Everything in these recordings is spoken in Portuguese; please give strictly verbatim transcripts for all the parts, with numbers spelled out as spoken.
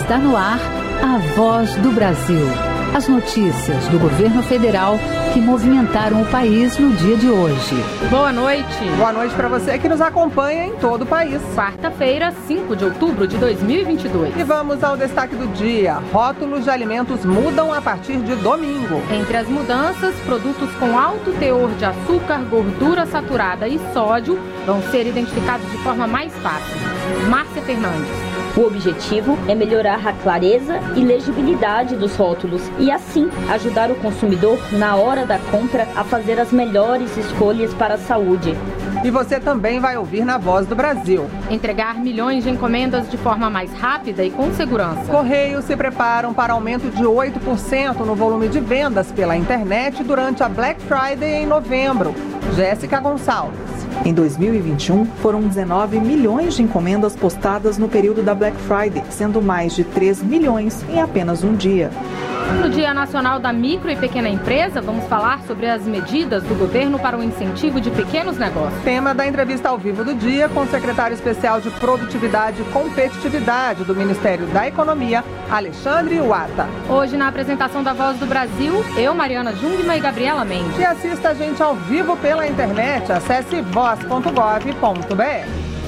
Está no ar a Voz do Brasil. As notícias do governo federal que movimentaram o país no dia de hoje. Boa noite. Boa noite para você que nos acompanha em todo o país. Quarta-feira, cinco de outubro de dois mil e vinte e dois. E vamos ao destaque do dia. Rótulos de alimentos mudam a partir de domingo. Entre as mudanças, produtos com alto teor de açúcar, gordura saturada e sódio vão ser identificados de forma mais fácil. Márcia Fernandes. O objetivo é melhorar a clareza e legibilidade dos rótulos e, assim, ajudar o consumidor, na hora da compra, a fazer as melhores escolhas para a saúde. E você também vai ouvir na Voz do Brasil. Entregar milhões de encomendas de forma mais rápida e com segurança. Correios se preparam para aumento de oito por cento no volume de vendas pela internet durante a Black Friday em novembro. Jéssica Gonçalves. Em dois mil e vinte e um, foram dezenove milhões de encomendas postadas no período da Black Friday, sendo mais de três milhões em apenas um dia. No Dia Nacional da Micro e Pequena Empresa, vamos falar sobre as medidas do governo para o incentivo de pequenos negócios. Tema da entrevista ao vivo do dia com o secretário especial de Produtividade e Competitividade do Ministério da Economia, Alexandre Iwata. Hoje, na apresentação da Voz do Brasil, eu, Mariana Jungmann e Gabriela Mendes. E assista a gente ao vivo pela internet. Acesse voz ponto gov ponto br.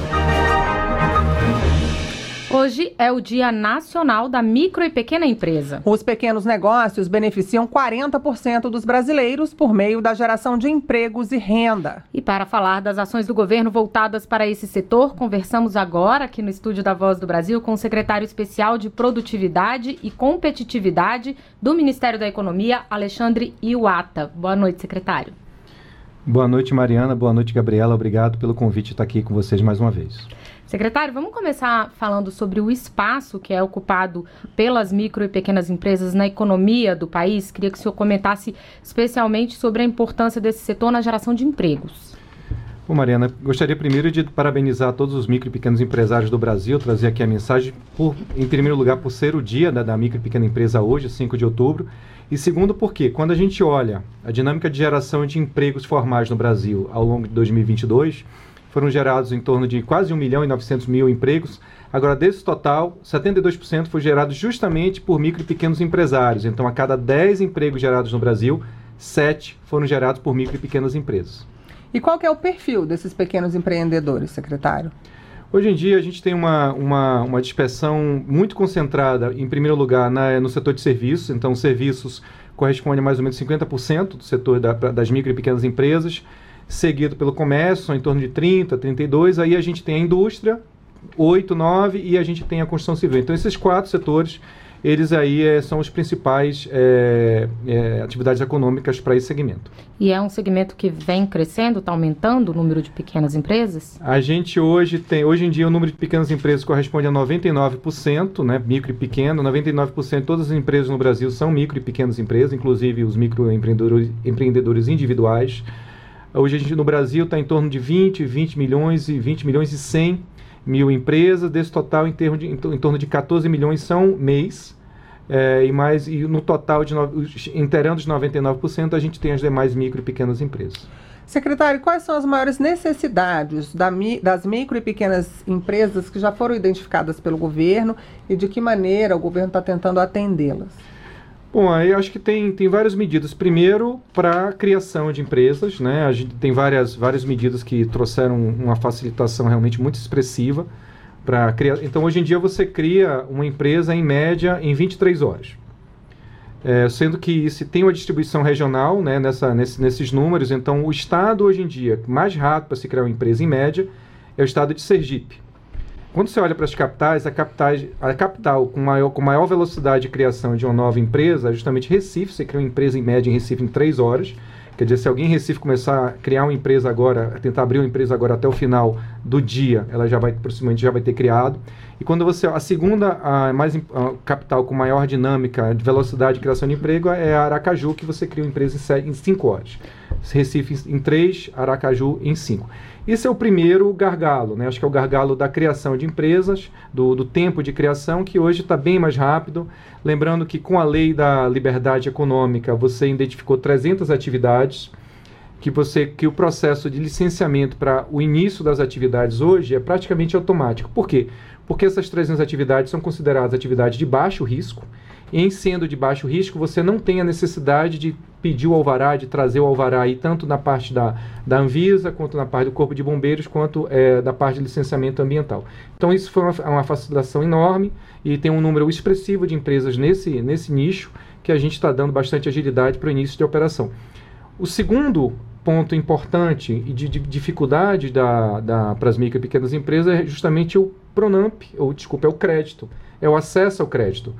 Hoje é o Dia Nacional da Micro e Pequena Empresa. Os pequenos negócios beneficiam quarenta por cento dos brasileiros por meio da geração de empregos e renda. E para falar das ações do governo voltadas para esse setor, conversamos agora aqui no estúdio da Voz do Brasil com o secretário especial de Produtividade e Competitividade do Ministério da Economia, Alexandre Iwata. Boa noite, secretário. Boa noite, Mariana. Boa noite, Gabriela. Obrigado pelo convite de estar aqui com vocês mais uma vez. Secretário, vamos começar falando sobre o espaço que é ocupado pelas micro e pequenas empresas na economia do país. Queria que o senhor comentasse especialmente sobre a importância desse setor na geração de empregos. Bom, Mariana, gostaria primeiro de parabenizar todos os micro e pequenos empresários do Brasil, trazer aqui a mensagem, por, em primeiro lugar, por ser o dia da, da micro e pequena empresa hoje, cinco de outubro, e segundo porque, quando a gente olha a dinâmica de geração de empregos formais no Brasil ao longo de dois mil e vinte e dois, foram gerados em torno de quase um milhão e novecentos mil empregos. Agora, desse total, setenta e dois por cento foi gerado justamente por micro e pequenos empresários. Então, a cada dez empregos gerados no Brasil, sete foram gerados por micro e pequenas empresas. E qual que é o perfil desses pequenos empreendedores, secretário? Hoje em dia, a gente tem uma, uma, uma dispersão muito concentrada, em primeiro lugar, na, no setor de serviços. Então, serviços correspondem a mais ou menos cinquenta por cento do setor da, das micro e pequenas empresas, seguido pelo comércio, em torno de trinta, trinta e dois, aí a gente tem a indústria, oito, nove, e a gente tem a construção civil. Então, esses quatro setores, eles aí é, são os principais é, é, atividades econômicas para esse segmento. E é um segmento que vem crescendo, está aumentando o número de pequenas empresas? A gente hoje tem, hoje em dia o número de pequenas empresas corresponde a noventa e nove por cento, né, micro e pequeno, noventa e nove por cento de todas as empresas no Brasil são micro e pequenas empresas, inclusive os microempreendedores empreendedores individuais. Hoje a gente no Brasil está em torno de vinte, vinte milhões e vinte milhões e cem mil empresas. Desse total, em, termo de, em, em torno de quatorze milhões são M E Is. É, e, mais, e no total, de no, inteirando os noventa e nove por cento, a gente tem as demais micro e pequenas empresas. Secretário, quais são as maiores necessidades da, das micro e pequenas empresas que já foram identificadas pelo governo e de que maneira o governo está tentando atendê-las? Bom, aí acho que tem, tem várias medidas. Primeiro, para a criação de empresas, né? A gente tem várias, várias medidas que trouxeram uma facilitação realmente muito expressiva para criar. Então, hoje em dia, você cria uma empresa, em média, em vinte e três horas. É, sendo que se tem uma distribuição regional, né, nessa, nesse, nesses números, então o estado, hoje em dia, mais rápido para se criar uma empresa, em média, é o estado de Sergipe. Quando você olha para as capitais, a, capitais, a capital com maior, com maior velocidade de criação de uma nova empresa é justamente Recife. Você cria uma empresa em média em Recife em três horas. Quer dizer, se alguém em Recife começar a criar uma empresa agora, tentar abrir uma empresa agora até o final do dia, ela já vai, aproximadamente, já vai ter criado. E quando você, a segunda a mais, a capital com maior dinâmica de velocidade de criação de emprego é a Aracaju, que você cria uma empresa em cinco horas. Recife em três, Aracaju em cinco. Esse é o primeiro gargalo, né? Acho que é o gargalo da criação de empresas, do, do tempo de criação, que hoje está bem mais rápido. Lembrando que com a lei da liberdade econômica, você identificou trezentas atividades que, você, que o processo de licenciamento para o início das atividades hoje é praticamente automático. Por quê? Porque essas trezentas atividades são consideradas atividades de baixo risco, e em sendo de baixo risco, você não tem a necessidade de pedir o alvará, de trazer o alvará aí, tanto na parte da, da Anvisa, quanto na parte do Corpo de Bombeiros, quanto é, da parte de licenciamento ambiental. Então isso foi uma, uma facilitação enorme e tem um número expressivo de empresas nesse, nesse nicho que a gente está dando bastante agilidade para o início de operação. O segundo ponto importante e de, de dificuldade da, da, para as micro e pequenas empresas é justamente o Pronamp, ou desculpa, é o crédito, é o acesso ao crédito.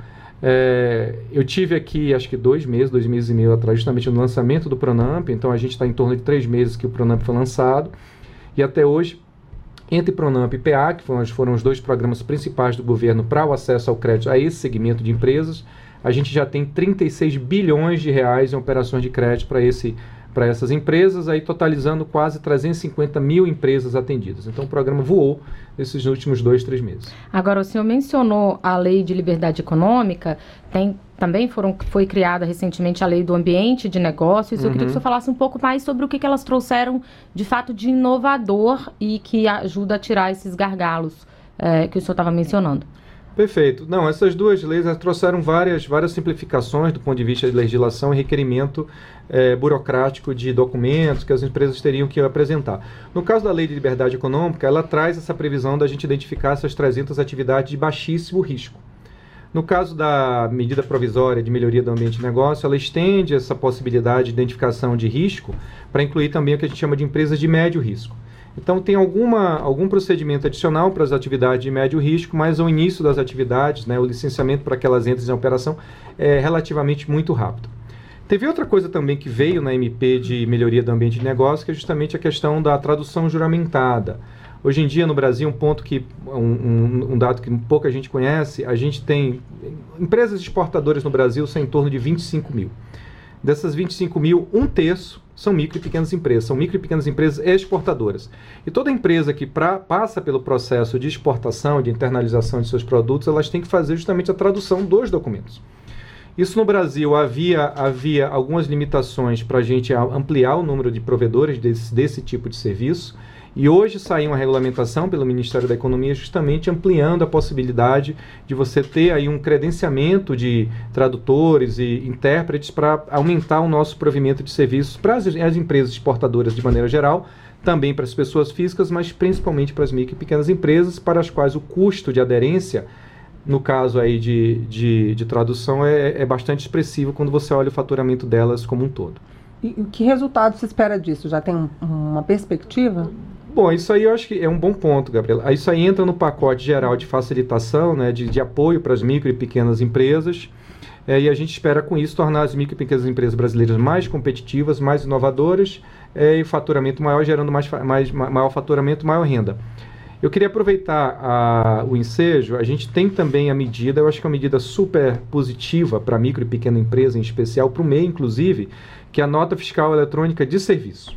É, eu tive aqui, acho que dois meses, dois meses e meio atrás, justamente no lançamento do Pronamp, então a gente está em torno de três meses que o Pronamp foi lançado, e até hoje, entre Pronamp e P A, que foram, foram os dois programas principais do governo para o acesso ao crédito a esse segmento de empresas, a gente já tem trinta e seis bilhões de reais em operações de crédito para esse para essas empresas, aí totalizando quase trezentas e cinquenta mil empresas atendidas. Então o programa voou nesses últimos dois, três meses. Agora, o senhor mencionou a Lei de Liberdade Econômica, tem, também foram, foi criada recentemente a Lei do Ambiente de Negócios. Uhum. Eu queria que o senhor falasse um pouco mais sobre o que, que elas trouxeram de fato de inovador e que ajuda a tirar esses gargalos é, que o senhor estava mencionando. Perfeito. Não, essas duas leis elas trouxeram várias, várias simplificações do ponto de vista de legislação e requerimento é, burocrático de documentos que as empresas teriam que apresentar. No caso da Lei de Liberdade Econômica, ela traz essa previsão da gente identificar essas trezentas atividades de baixíssimo risco. No caso da medida provisória de melhoria do ambiente de negócio, ela estende essa possibilidade de identificação de risco para incluir também o que a gente chama de empresas de médio risco. Então, tem alguma, algum procedimento adicional para as atividades de médio risco, mas o início das atividades, né, o licenciamento para que elas entrem em operação é relativamente muito rápido. Teve outra coisa também que veio na M P de melhoria do ambiente de negócio, que é justamente a questão da tradução juramentada. Hoje em dia, no Brasil, um ponto que, um, um, um dado que pouca gente conhece, a gente tem empresas exportadoras no Brasil, são em torno de vinte e cinco mil. Dessas vinte e cinco mil, um terço são micro e pequenas empresas, são micro e pequenas empresas exportadoras. E toda empresa que pra, passa pelo processo de exportação, de internalização de seus produtos, elas têm que fazer justamente a tradução dos documentos. Isso no Brasil havia, havia algumas limitações para a gente ampliar o número de provedores desse, desse tipo de serviço. E hoje saiu uma regulamentação pelo Ministério da Economia justamente ampliando a possibilidade de você ter aí um credenciamento de tradutores e intérpretes para aumentar o nosso provimento de serviços para as, as empresas exportadoras de maneira geral, também para as pessoas físicas, mas principalmente para as micro e pequenas empresas, para as quais o custo de aderência, no caso aí de, de, de tradução, é, é bastante expressivo quando você olha o faturamento delas como um todo. E que resultado se espera disso? Já tem um, uma perspectiva? Bom, isso aí eu acho que é um bom ponto, Gabriela. Isso aí entra no pacote geral de facilitação, né, de, de apoio para as micro e pequenas empresas, é, e a gente espera com isso tornar as micro e pequenas empresas brasileiras mais competitivas, mais inovadoras, é, e faturamento maior, gerando mais, mais, maior faturamento, maior renda. Eu queria aproveitar a, o ensejo, a gente tem também a medida, eu acho que é uma medida super positiva para a micro e pequena empresa, em especial para o M E I, inclusive, que é a nota fiscal eletrônica de serviço.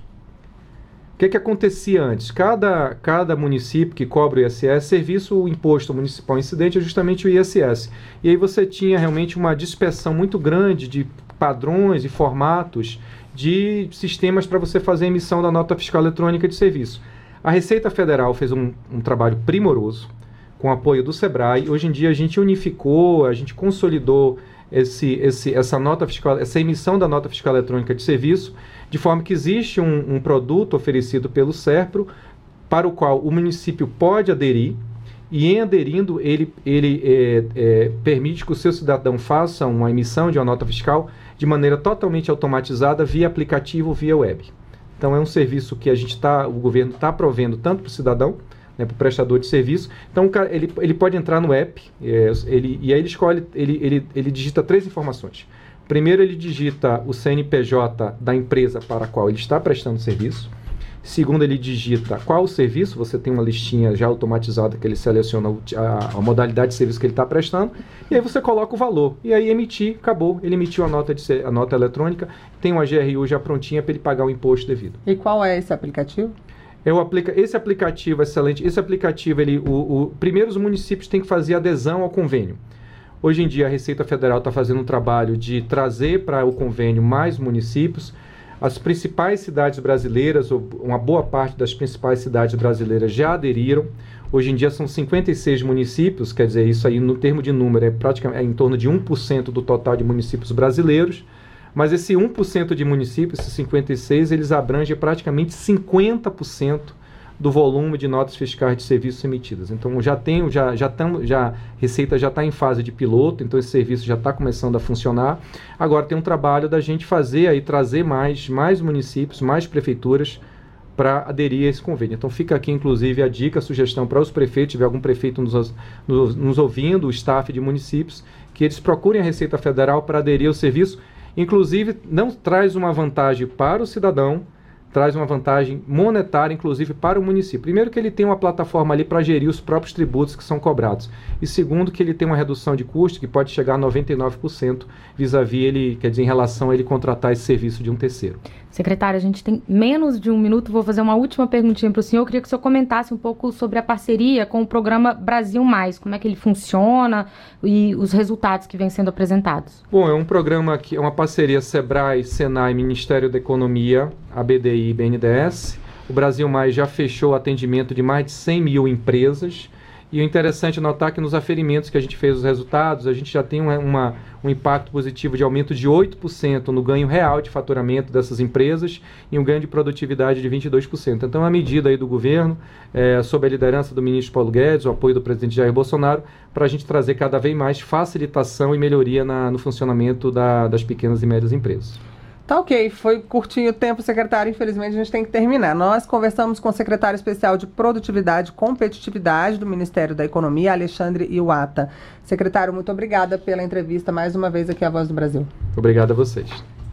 O que, que acontecia antes? Cada, cada município que cobra o I S S, serviço, o imposto municipal incidente é justamente o I S S. E aí você tinha realmente uma dispersão muito grande de padrões e formatos de sistemas para você fazer a emissão da nota fiscal eletrônica de serviço. A Receita Federal fez um, um trabalho primoroso, com o apoio do SEBRAE. Hoje em dia a gente unificou, a gente consolidou esse, esse, essa, nota fiscal, essa emissão da nota fiscal eletrônica de serviço, de forma que existe um, um produto oferecido pelo SERPRO, para o qual o município pode aderir, e em aderindo ele, ele é, é, permite que o seu cidadão faça uma emissão de uma nota fiscal de maneira totalmente automatizada via aplicativo, via web. Então é um serviço que a gente tá, o governo está provendo tanto para o cidadão, né, para o prestador de serviço. Então ele, ele pode entrar no app, é, ele, e aí ele escolhe, ele, ele, ele digita três informações. Primeiro, ele digita o C N P J da empresa para a qual ele está prestando serviço. Segundo, ele digita qual o serviço, você tem uma listinha já automatizada que ele seleciona a, a modalidade de serviço que ele está prestando, e aí você coloca o valor. E aí emitir, acabou, ele emitiu a nota, de, a nota eletrônica, tem uma G R U já prontinha para ele pagar o imposto devido. E qual é esse aplicativo? Eu aplica, esse aplicativo é excelente. Esse aplicativo, ele, o, o, primeiro os municípios têm que fazer adesão ao convênio. Hoje em dia a Receita Federal está fazendo um trabalho de trazer para o convênio mais municípios. As principais cidades brasileiras, ou uma boa parte das principais cidades brasileiras já aderiram. Hoje em dia são cinquenta e seis municípios, quer dizer, isso aí no termo de número é, praticamente, é em torno de um por cento do total de municípios brasileiros, mas esse um por cento de municípios, esses cinquenta e seis, eles abrangem praticamente cinquenta por cento do volume de notas fiscais de serviços emitidas. Então já tem, já, já tam, já, a Receita já está em fase de piloto, então esse serviço já está começando a funcionar. Agora tem um trabalho da gente fazer aí, trazer mais, mais municípios, mais prefeituras, para aderir a esse convênio. Então fica aqui inclusive a dica, a sugestão para os prefeitos, se tiver algum prefeito nos, nos, nos ouvindo, o staff de municípios, que eles procurem a Receita Federal para aderir ao serviço. Inclusive não traz uma vantagem para o cidadão, traz uma vantagem monetária, inclusive, para o município. Primeiro, que ele tem uma plataforma ali para gerir os próprios tributos que são cobrados. E segundo, que ele tem uma redução de custo que pode chegar a noventa e nove por cento vis-à-vis ele, quer dizer, em relação a ele contratar esse serviço de um terceiro. Secretário, a gente tem menos de um minuto, vou fazer uma última perguntinha para o senhor. Eu queria que o senhor comentasse um pouco sobre a parceria com o programa Brasil Mais, como é que ele funciona e os resultados que vêm sendo apresentados. Bom, é um programa que é uma parceria Sebrae, Senai, Ministério da Economia, A B D I e B N D E S. O Brasil Mais já fechou o atendimento de mais de cem mil empresas. E o interessante é notar que nos aferimentos que a gente fez os resultados, a gente já tem uma, uma, um impacto positivo de aumento de oito por cento no ganho real de faturamento dessas empresas e um ganho de produtividade de vinte e dois por cento. Então, a medida aí do governo, é, sob a liderança do ministro Paulo Guedes, o apoio do presidente Jair Bolsonaro, para a gente trazer cada vez mais facilitação e melhoria na, no funcionamento da, das pequenas e médias empresas. Tá ok, foi curtinho o tempo, secretário, infelizmente a gente tem que terminar. Nós conversamos com o secretário especial de Produtividade e Competitividade do Ministério da Economia, Alexandre Iwata. Secretário, muito obrigada pela entrevista mais uma vez aqui à Voz do Brasil. Obrigado a vocês.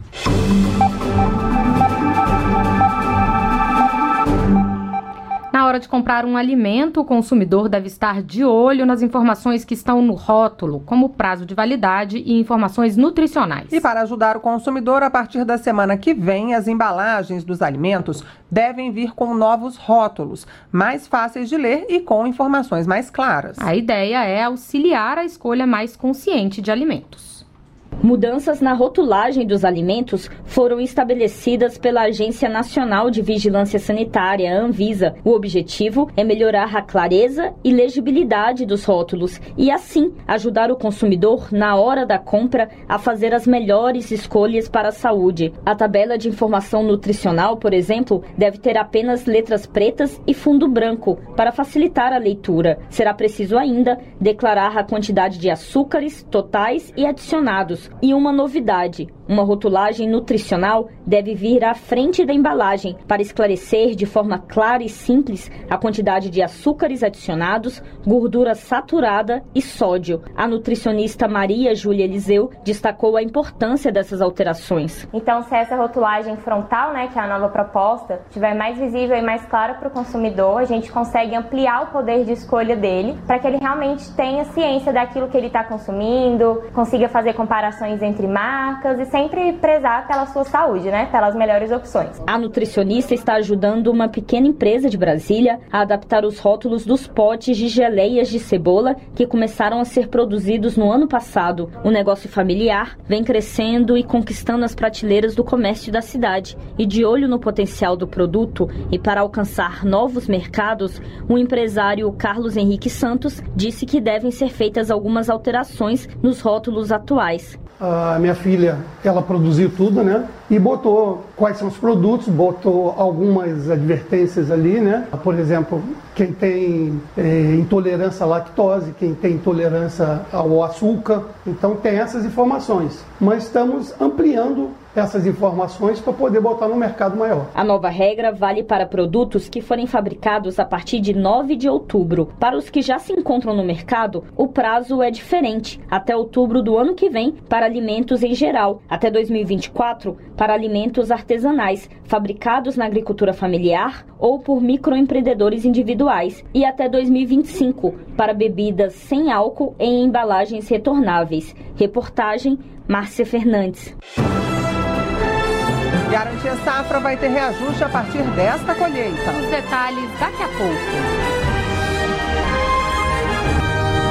Na hora de comprar um alimento, o consumidor deve estar de olho nas informações que estão no rótulo, como prazo de validade e informações nutricionais. E para ajudar o consumidor, a partir da semana que vem, as embalagens dos alimentos devem vir com novos rótulos, mais fáceis de ler e com informações mais claras. A ideia é auxiliar a escolha mais consciente de alimentos. Mudanças na rotulagem dos alimentos foram estabelecidas pela Agência Nacional de Vigilância Sanitária, a Anvisa. O objetivo é melhorar a clareza e legibilidade dos rótulos e, assim, ajudar o consumidor, na hora da compra, a fazer as melhores escolhas para a saúde. A tabela de informação nutricional, por exemplo, deve ter apenas letras pretas e fundo branco, para facilitar a leitura. Será preciso ainda declarar a quantidade de açúcares totais e adicionados. E uma novidade, uma rotulagem nutricional deve vir à frente da embalagem para esclarecer de forma clara e simples a quantidade de açúcares adicionados, gordura saturada e sódio. A nutricionista Maria Júlia Eliseu destacou a importância dessas alterações. Então, se essa rotulagem frontal, né, que é a nova proposta, estiver mais visível e mais clara para o consumidor, a gente consegue ampliar o poder de escolha dele para que ele realmente tenha ciência daquilo que ele está consumindo, consiga fazer comparações entre marcas e sempre prezar pela sua saúde, né? Pelas melhores opções. A nutricionista está ajudando uma pequena empresa de Brasília a adaptar os rótulos dos potes de geleias de cebola que começaram a ser produzidos no ano passado. O negócio familiar vem crescendo e conquistando as prateleiras do comércio da cidade. E de olho no potencial do produto e para alcançar novos mercados, o empresário Carlos Henrique Santos disse que devem ser feitas algumas alterações nos rótulos atuais. A minha filha, ela produziu tudo, né? E botou quais são os produtos, botou algumas advertências ali, né? Por exemplo, quem tem é, intolerância à lactose, quem tem intolerância ao açúcar. Então tem essas informações. Mas estamos ampliando essas informações para poder botar no mercado maior. A nova regra vale para produtos que forem fabricados a partir de nove de outubro. Para os que já se encontram no mercado, o prazo é diferente, até outubro do ano que vem para alimentos em geral, até dois mil e vinte e quatro para alimentos artesanais, fabricados na agricultura familiar ou por microempreendedores individuais, e até dois mil e vinte e cinco para bebidas sem álcool em embalagens retornáveis. Reportagem Márcia Fernandes. Garantia Safra vai ter reajuste a partir desta colheita. Os detalhes daqui a pouco.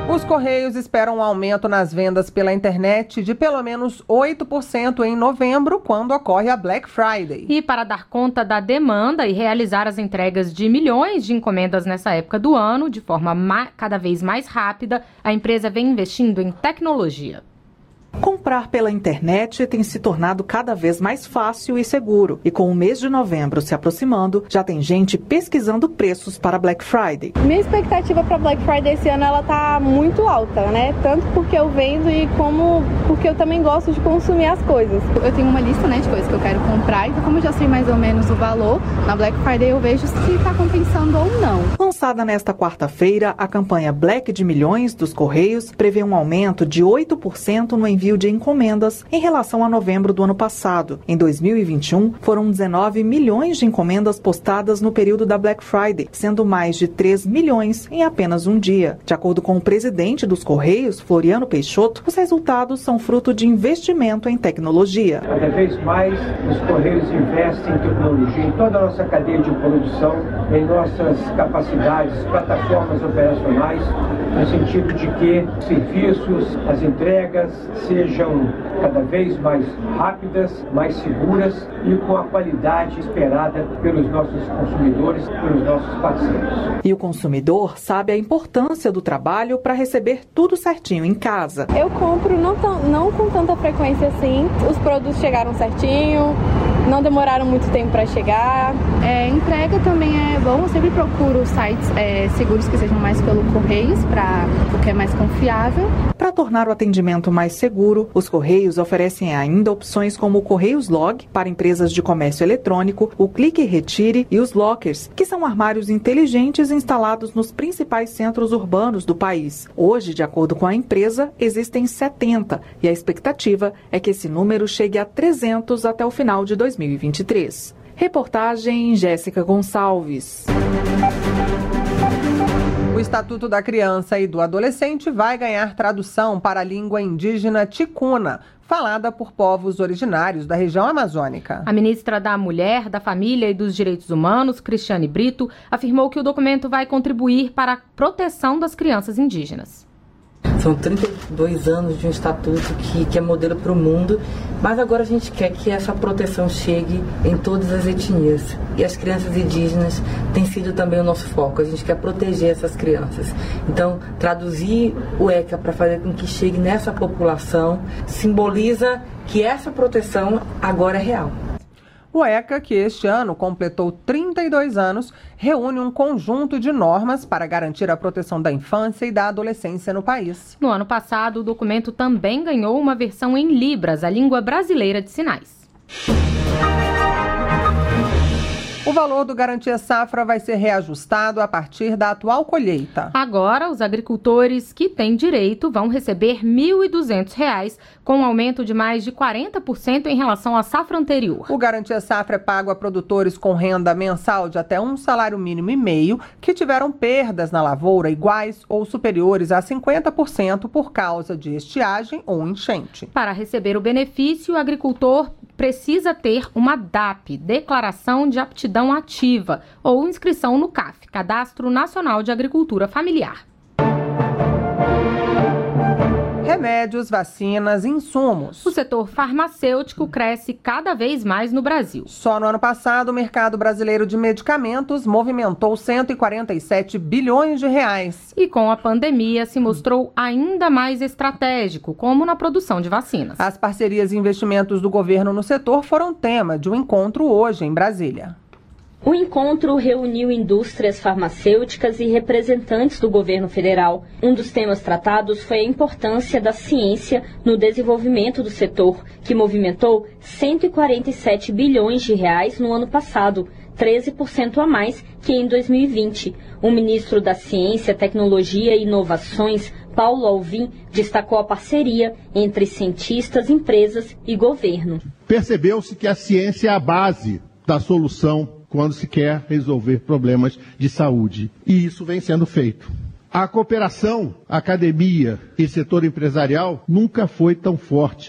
Os Correios esperam um aumento nas vendas pela internet de pelo menos oito por cento em novembro, quando ocorre a Black Friday. E para dar conta da demanda e realizar as entregas de milhões de encomendas nessa época do ano, de forma cada vez mais rápida, a empresa vem investindo em tecnologia. Comprar pela internet tem se tornado cada vez mais fácil e seguro. E com o mês de novembro se aproximando, já tem gente pesquisando preços para Black Friday. Minha expectativa para Black Friday esse ano ela tá muito alta, né? Tanto porque eu vendo e como porque eu também gosto de consumir as coisas. Eu tenho uma lista, né, de coisas que eu quero comprar, então como eu já sei mais ou menos o valor, na Black Friday eu vejo se está compensando ou não. Lançada nesta quarta-feira, a campanha Black de Milhões dos Correios prevê um aumento de oito por cento no envio de encomendas em relação a novembro do ano passado. Em dois mil e vinte e um, foram dezenove milhões de encomendas postadas no período da Black Friday, sendo mais de três milhões em apenas um dia. De acordo com o presidente dos Correios, Floriano Peixoto, os resultados são fruto de investimento em tecnologia. Cada vez mais os Correios investem em tecnologia, em toda a nossa cadeia de produção, em nossas capacidades, plataformas operacionais, no sentido de que os serviços, as entregas sejam cada vez mais rápidas, mais seguras e com a qualidade esperada pelos nossos consumidores, pelos nossos parceiros. E o consumidor sabe a importância do trabalho para receber tudo certinho em casa. Eu compro não, tão, não com tanta frequência assim, os produtos chegaram certinho, não demoraram muito tempo para chegar. É, entrega também é bom, eu sempre procuro sites é, seguros que sejam mais pelo Correios, pra, porque é mais confiável. Para tornar o atendimento mais seguro, os Correios oferecem ainda opções como o Correios Log para empresas de comércio eletrônico, o Clique e Retire e os Lockers, que são armários inteligentes instalados nos principais centros urbanos do país. Hoje, de acordo com a empresa, existem setenta e a expectativa é que esse número chegue a trezentos até o final de dois mil e vinte e três. Reportagem Jéssica Gonçalves. O Estatuto da Criança e do Adolescente vai ganhar tradução para a língua indígena ticuna, falada por povos originários da região amazônica. A ministra da Mulher, da Família e dos Direitos Humanos, Cristiane Brito, afirmou que o documento vai contribuir para a proteção das crianças indígenas. São trinta e dois anos de um estatuto que, que é modelo para o mundo, mas agora a gente quer que essa proteção chegue em todas as etnias. E as crianças indígenas têm sido também o nosso foco, a gente quer proteger essas crianças. Então, traduzir o ECA para fazer com que chegue nessa população simboliza que essa proteção agora é real. O ECA, que este ano completou trinta e dois anos, reúne um conjunto de normas para garantir a proteção da infância e da adolescência no país. No ano passado, o documento também ganhou uma versão em Libras, a língua brasileira de sinais. O valor do Garantia Safra vai ser reajustado a partir da atual colheita. Agora, os agricultores que têm direito vão receber mil e duzentos reais, com um aumento de mais de quarenta por cento em relação à safra anterior. O Garantia Safra é pago a produtores com renda mensal de até um salário mínimo e meio que tiveram perdas na lavoura iguais ou superiores a cinquenta por cento por causa de estiagem ou enchente. Para receber o benefício, o agricultor precisa ter uma D A P, Declaração de Aptidão Ativa, ou inscrição no C A F, Cadastro Nacional de Agricultura Familiar. Remédios, vacinas, insumos. O setor farmacêutico cresce cada vez mais no Brasil. Só no ano passado, o mercado brasileiro de medicamentos movimentou cento e quarenta e sete bilhões de reais. E com a pandemia se mostrou ainda mais estratégico, como na produção de vacinas. As parcerias e investimentos do governo no setor foram tema de um encontro hoje em Brasília. O encontro reuniu indústrias farmacêuticas e representantes do governo federal. Um dos temas tratados foi a importância da ciência no desenvolvimento do setor, que movimentou cento e quarenta e sete bilhões de reais no ano passado, treze por cento a mais que em dois mil e vinte. O ministro da Ciência, Tecnologia e Inovações, Paulo Alvim, destacou a parceria entre cientistas, empresas e governo. Percebeu-se que a ciência é a base da solução quando se quer resolver problemas de saúde. E isso vem sendo feito. A cooperação, academia e setor empresarial nunca foi tão forte.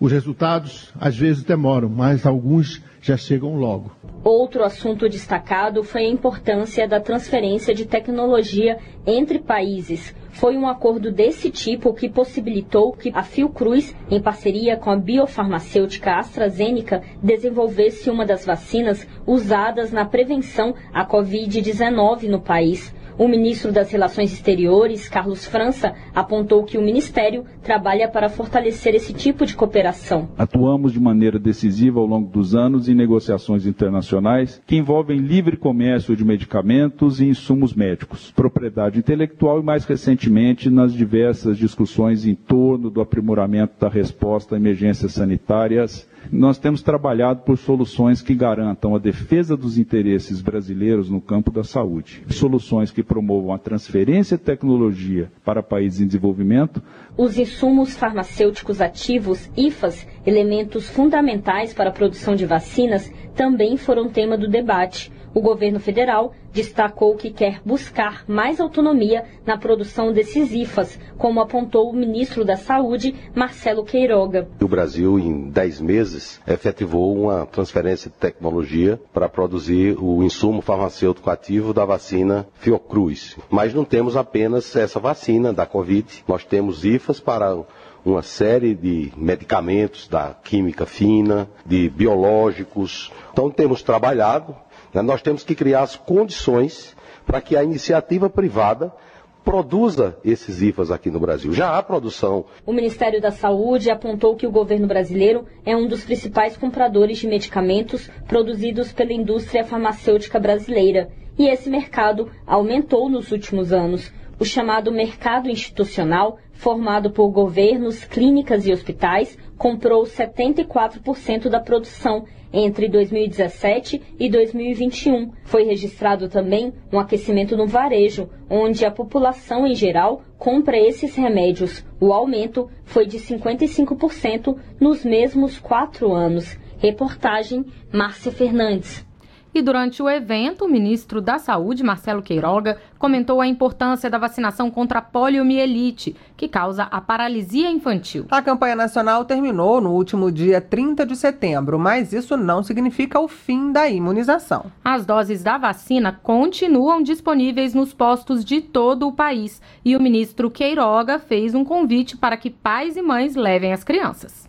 Os resultados às vezes demoram, mas alguns já chegam logo. Outro assunto destacado foi a importância da transferência de tecnologia entre países. Foi um acordo desse tipo que possibilitou que a Fiocruz, em parceria com a biofarmacêutica AstraZeneca, desenvolvesse uma das vacinas usadas na prevenção à covid dezenove no país. O ministro das Relações Exteriores, Carlos França, apontou que o Ministério trabalha para fortalecer esse tipo de cooperação. Atuamos de maneira decisiva ao longo dos anos em negociações internacionais que envolvem livre comércio de medicamentos e insumos médicos, propriedade intelectual e, mais recentemente, nas diversas discussões em torno do aprimoramento da resposta a emergências sanitárias. Nós temos trabalhado por soluções que garantam a defesa dos interesses brasileiros no campo da saúde, soluções que promovam a transferência de tecnologia para países em desenvolvimento. Os insumos farmacêuticos ativos, I F As, elementos fundamentais para a produção de vacinas, também foram tema do debate. O governo federal destacou que quer buscar mais autonomia na produção desses I F As, como apontou o ministro da Saúde, Marcelo Queiroga. O Brasil, em dez meses, efetivou uma transferência de tecnologia para produzir o insumo farmacêutico ativo da vacina Fiocruz. Mas não temos apenas essa vacina da Covid, nós temos I F As para uma série de medicamentos da química fina, de biológicos. Então temos trabalhado. Nós temos que criar as condições para que a iniciativa privada produza esses I F As aqui no Brasil. Já há produção. O Ministério da Saúde apontou que o governo brasileiro é um dos principais compradores de medicamentos produzidos pela indústria farmacêutica brasileira. E esse mercado aumentou nos últimos anos. O chamado mercado institucional, formado por governos, clínicas e hospitais, comprou setenta e quatro por cento da produção entre dois mil e dezessete e dois mil e vinte e um. Foi registrado também um aquecimento no varejo, onde a população em geral compra esses remédios. O aumento foi de cinquenta e cinco por cento nos mesmos quatro anos. Reportagem Márcia Fernandes. E durante o evento, o ministro da Saúde, Marcelo Queiroga, comentou a importância da vacinação contra a poliomielite, que causa a paralisia infantil. A campanha nacional terminou no último dia trinta de setembro, mas isso não significa o fim da imunização. As doses da vacina continuam disponíveis nos postos de todo o país e o ministro Queiroga fez um convite para que pais e mães levem as crianças.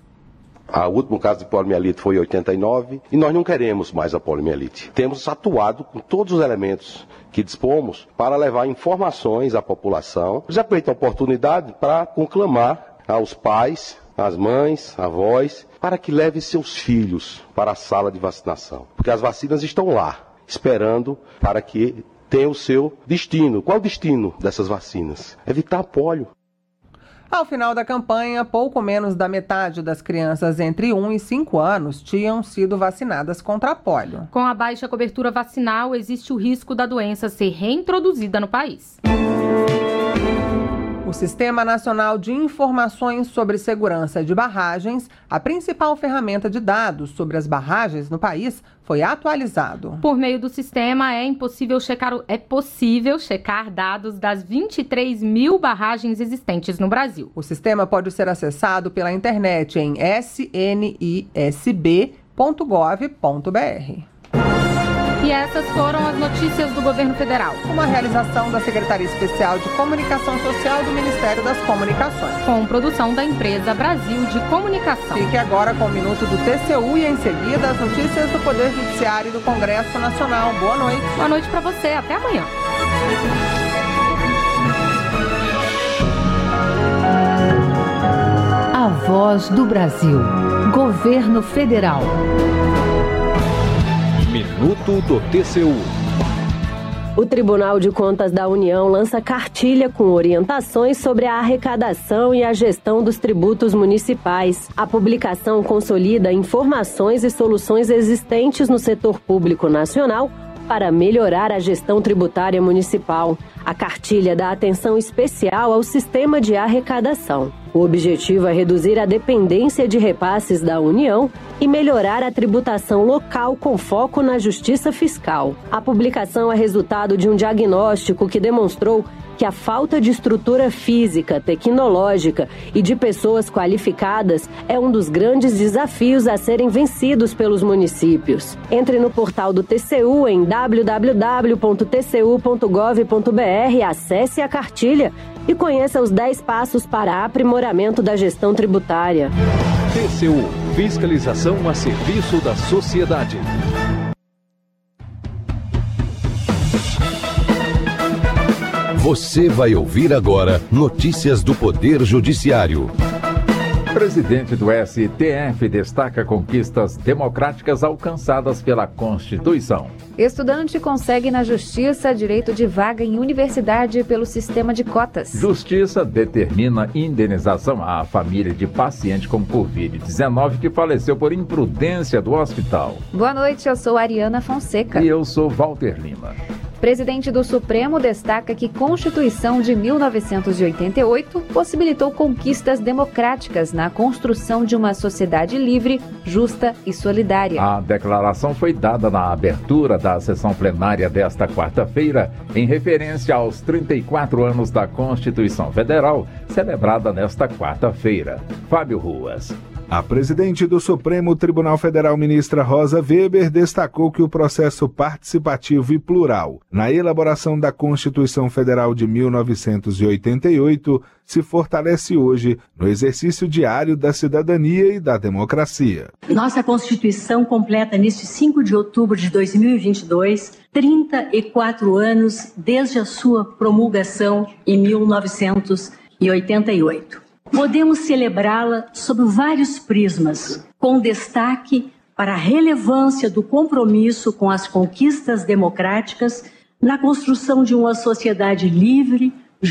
O último caso de poliomielite foi em oitenta e nove e nós não queremos mais a poliomielite. Temos atuado com todos os elementos que dispomos para levar informações à população. Já aproveito a oportunidade para conclamar aos pais, às mães, avós, para que levem seus filhos para a sala de vacinação. Porque as vacinas estão lá, esperando para que tenha o seu destino. Qual é o destino dessas vacinas? Evitar a polio. Ao final da campanha, pouco menos da metade das crianças entre um e cinco anos tinham sido vacinadas contra a polio. Com a baixa cobertura vacinal, existe o risco da doença ser reintroduzida no país. O Sistema Nacional de Informações sobre Segurança de Barragens, a principal ferramenta de dados sobre as barragens no país, foi atualizado. Por meio do sistema, é impossível checar, é possível checar dados das vinte e três mil barragens existentes no Brasil. O sistema pode ser acessado pela internet em s n i s b ponto gov ponto b r. E essas foram as notícias do Governo Federal. Uma realização da Secretaria Especial de Comunicação Social do Ministério das Comunicações. Com produção da empresa Brasil de Comunicação. Fique agora com o Minuto do T C U e em seguida as notícias do Poder Judiciário e do Congresso Nacional. Boa noite. Boa noite para você. Até amanhã. A Voz do Brasil. Governo Federal. Minuto do T C U. O Tribunal de Contas da União lança cartilha com orientações sobre a arrecadação e a gestão dos tributos municipais. A publicação consolida informações e soluções existentes no setor público nacional para melhorar a gestão tributária municipal. A cartilha dá atenção especial ao sistema de arrecadação. O objetivo é reduzir a dependência de repasses da União e melhorar a tributação local com foco na justiça fiscal. A publicação é resultado de um diagnóstico que demonstrou que a falta de estrutura física, tecnológica e de pessoas qualificadas é um dos grandes desafios a serem vencidos pelos municípios. Entre no portal do T C U em w w w ponto t c u ponto gov ponto b r, acesse a cartilha e conheça os dez passos para aprimoramento da gestão tributária. T C U, fiscalização a serviço da sociedade. Você vai ouvir agora notícias do Poder Judiciário. Presidente do S T F destaca conquistas democráticas alcançadas pela Constituição. Estudante consegue na Justiça direito de vaga em universidade pelo sistema de cotas. Justiça determina indenização à família de paciente com covid dezenove que faleceu por imprudência do hospital. Boa noite, eu sou Ariana Fonseca. E eu sou Walter Lima. Presidente do Supremo destaca que Constituição de mil novecentos e oitenta e oito possibilitou conquistas democráticas na construção de uma sociedade livre, justa e solidária. A declaração foi dada na abertura da sessão plenária desta quarta-feira, em referência aos trinta e quatro anos da Constituição Federal, celebrada nesta quarta-feira. Fábio Ruas. A presidente do Supremo Tribunal Federal, ministra Rosa Weber, destacou que o processo participativo e plural na elaboração da Constituição Federal de mil novecentos e oitenta e oito se fortalece hoje no exercício diário da cidadania e da democracia. Nossa Constituição completa neste cinco de outubro de dois mil e vinte e dois trinta e quatro anos desde a sua promulgação em mil novecentos e oitenta e oito. Podemos celebrá-la sob vários prismas, com destaque para a relevância do compromisso com as conquistas democráticas na construção de uma sociedade livre,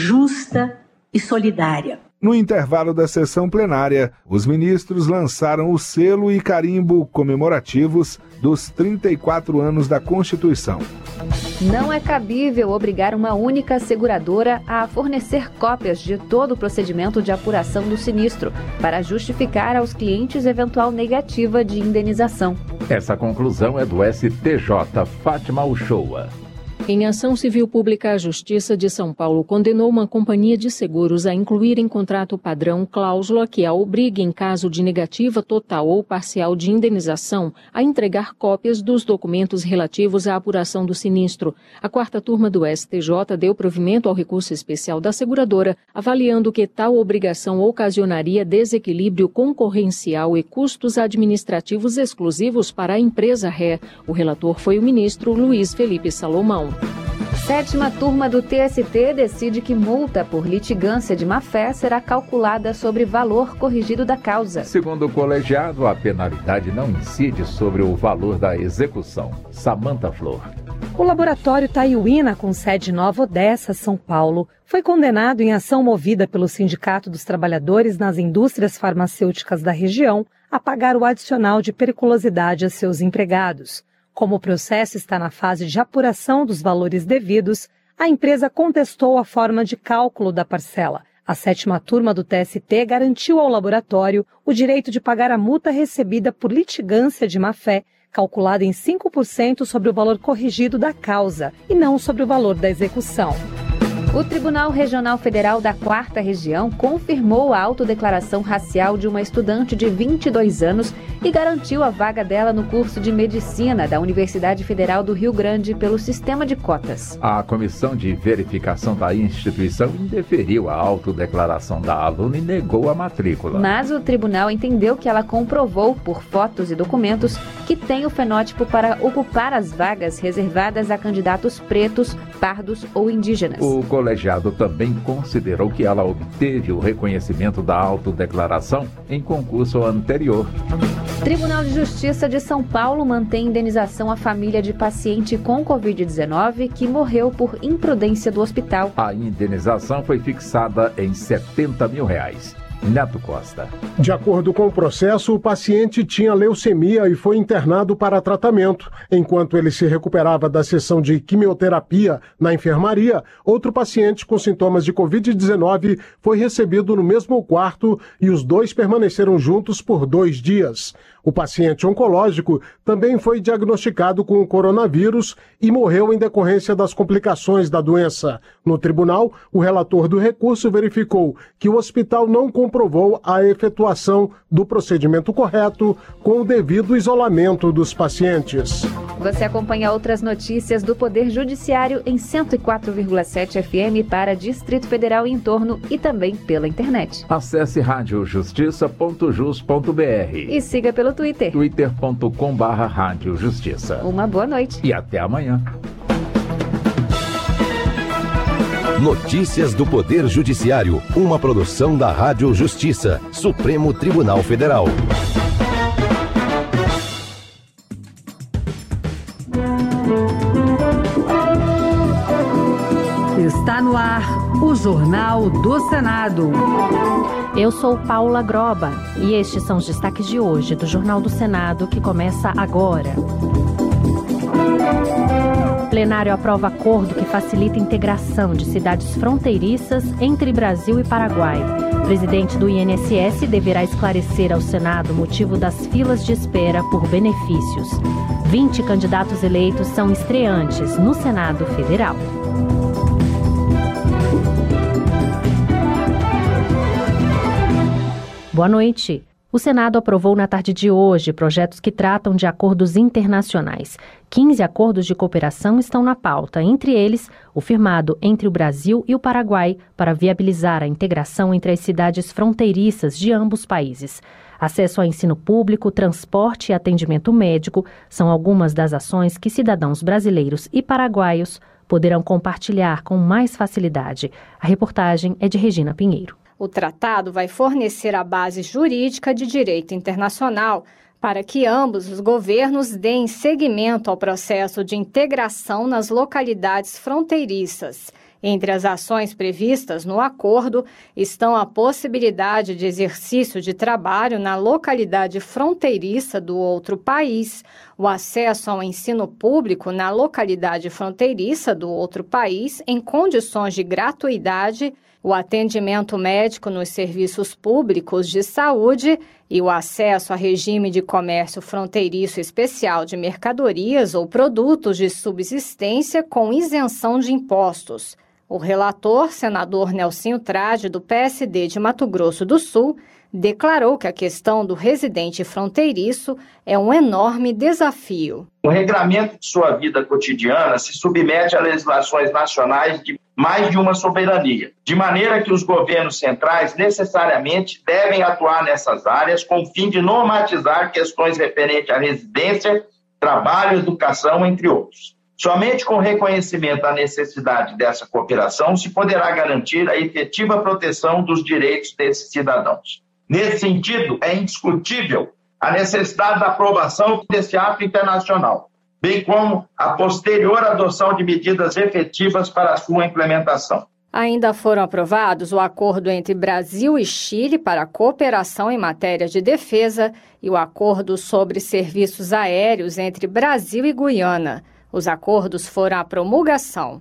justa e solidária. No intervalo da sessão plenária, os ministros lançaram o selo e carimbo comemorativos dos trinta e quatro anos da Constituição. Não é cabível obrigar uma única seguradora a fornecer cópias de todo o procedimento de apuração do sinistro para justificar aos clientes eventual negativa de indenização. Essa conclusão é do S T J. Fátima Uchoa. Em ação civil pública, a Justiça de São Paulo condenou uma companhia de seguros a incluir em contrato padrão cláusula que a obrigue, em caso de negativa total ou parcial de indenização, a entregar cópias dos documentos relativos à apuração do sinistro. A quarta turma do S T J deu provimento ao recurso especial da seguradora, avaliando que tal obrigação ocasionaria desequilíbrio concorrencial e custos administrativos exclusivos para a empresa ré. O relator foi o ministro Luiz Felipe Salomão. Sétima turma do T S T decide que multa por litigância de má-fé será calculada sobre valor corrigido da causa. Segundo o colegiado, a penalidade não incide sobre o valor da execução. Samantha Flor. O laboratório Taiuína, com sede em Nova Odessa, São Paulo, foi condenado em ação movida pelo Sindicato dos Trabalhadores nas Indústrias Farmacêuticas da região a pagar o adicional de periculosidade a seus empregados. Como o processo está na fase de apuração dos valores devidos, a empresa contestou a forma de cálculo da parcela. A sétima turma do T S T garantiu ao laboratório o direito de pagar a multa recebida por litigância de má-fé, calculada em cinco por cento sobre o valor corrigido da causa e não sobre o valor da execução. O Tribunal Regional Federal da Quarta Região confirmou a autodeclaração racial de uma estudante de vinte e dois anos e garantiu a vaga dela no curso de Medicina da Universidade Federal do Rio Grande pelo sistema de cotas. A Comissão de Verificação da instituição indeferiu a autodeclaração da aluna e negou a matrícula. Mas o tribunal entendeu que ela comprovou, por fotos e documentos, que tem o fenótipo para ocupar as vagas reservadas a candidatos pretos, pardos ou indígenas. O O colegiado também considerou que ela obteve o reconhecimento da autodeclaração em concurso anterior. Tribunal de Justiça de São Paulo mantém indenização à família de paciente com covid dezenove que morreu por imprudência do hospital. A indenização foi fixada em setenta mil reais. Neto Costa. De acordo com o processo, o paciente tinha leucemia e foi internado para tratamento. Enquanto ele se recuperava da sessão de quimioterapia na enfermaria, outro paciente com sintomas de covid dezenove foi recebido no mesmo quarto e os dois permaneceram juntos por dois dias. O paciente oncológico também foi diagnosticado com o coronavírus e morreu em decorrência das complicações da doença. No tribunal, o relator do recurso verificou que o hospital não comprovou a efetuação do procedimento correto com o devido isolamento dos pacientes. Você acompanha outras notícias do Poder Judiciário em cento e quatro vírgula sete F M para Distrito Federal e entorno e também pela internet. Acesse rádio justiça ponto jus ponto b r e siga pelo Twitter. twitter ponto com barra rádio justiça. Uma boa noite. E até amanhã. Notícias do Poder Judiciário, uma produção da Rádio Justiça, Supremo Tribunal Federal. Está no ar o Jornal do Senado. Eu sou Paula Groba e estes são os destaques de hoje do Jornal do Senado, que começa agora. Plenário aprova acordo que facilita a integração de cidades fronteiriças entre Brasil e Paraguai. Presidente do I N S S deverá esclarecer ao Senado o motivo das filas de espera por benefícios. vinte candidatos eleitos são estreantes no Senado Federal. Boa noite. O Senado aprovou na tarde de hoje projetos que tratam de acordos internacionais. quinze acordos de cooperação estão na pauta, entre eles o firmado entre o Brasil e o Paraguai para viabilizar a integração entre as cidades fronteiriças de ambos países. Acesso ao ensino público, transporte e atendimento médico são algumas das ações que cidadãos brasileiros e paraguaios poderão compartilhar com mais facilidade. A reportagem é de Regina Pinheiro. O tratado vai fornecer a base jurídica de direito internacional para que ambos os governos deem seguimento ao processo de integração nas localidades fronteiriças. Entre as ações previstas no acordo estão a possibilidade de exercício de trabalho na localidade fronteiriça do outro país, o acesso ao ensino público na localidade fronteiriça do outro país em condições de gratuidade, o atendimento médico nos serviços públicos de saúde e o acesso a regime de comércio fronteiriço especial de mercadorias ou produtos de subsistência com isenção de impostos. O relator, senador Nelsinho Trade, do P S D de Mato Grosso do Sul, declarou que a questão do residente fronteiriço é um enorme desafio. O regramento de sua vida cotidiana se submete a legislações nacionais de mais de uma soberania, de maneira que os governos centrais necessariamente devem atuar nessas áreas com o fim de normatizar questões referentes à residência, trabalho, educação, entre outros. Somente com o reconhecimento da necessidade dessa cooperação se poderá garantir a efetiva proteção dos direitos desses cidadãos. Nesse sentido, é indiscutível a necessidade da aprovação desse ato internacional, bem como a posterior adoção de medidas efetivas para a sua implementação. Ainda foram aprovados o acordo entre Brasil e Chile para a cooperação em matéria de defesa e o acordo sobre serviços aéreos entre Brasil e Guiana. Os acordos foram à promulgação.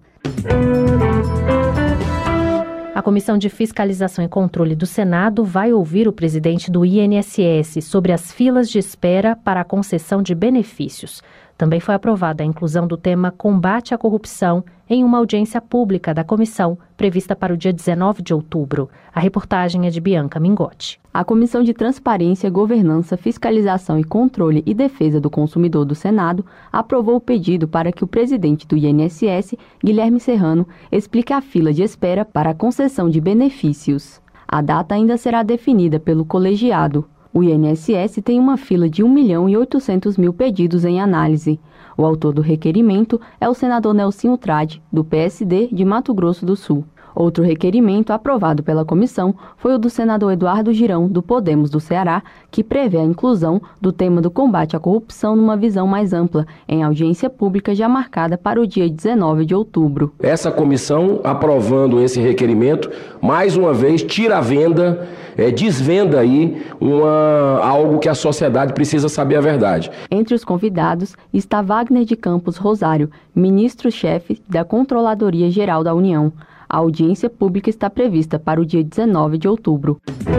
A Comissão de Fiscalização e Controle do Senado vai ouvir o presidente do I N S S sobre as filas de espera para a concessão de benefícios. Também foi aprovada a inclusão do tema combate à corrupção em uma audiência pública da comissão, prevista para o dia dezenove de outubro. A reportagem é de Bianca Mingotti. A Comissão de Transparência, Governança, Fiscalização e Controle e Defesa do Consumidor do Senado aprovou o pedido para que o presidente do I N S S, Guilherme Serrano, explique a fila de espera para a concessão de benefícios. A data ainda será definida pelo colegiado. O I N S S tem uma fila de um milhão e oitocentos mil pedidos em análise. O autor do requerimento é o senador Nelsinho Trade, do P S D de Mato Grosso do Sul. Outro requerimento aprovado pela comissão foi o do senador Eduardo Girão, do Podemos do Ceará, que prevê a inclusão do tema do combate à corrupção numa visão mais ampla, em audiência pública já marcada para o dia dezenove de outubro. Essa comissão, aprovando esse requerimento, mais uma vez tira a venda, é, desvenda aí uma, algo que a sociedade precisa saber a verdade. Entre os convidados está Wagner de Campos Rosário, ministro-chefe da Controladoria Geral da União. A audiência pública está prevista para o dia dezenove de outubro.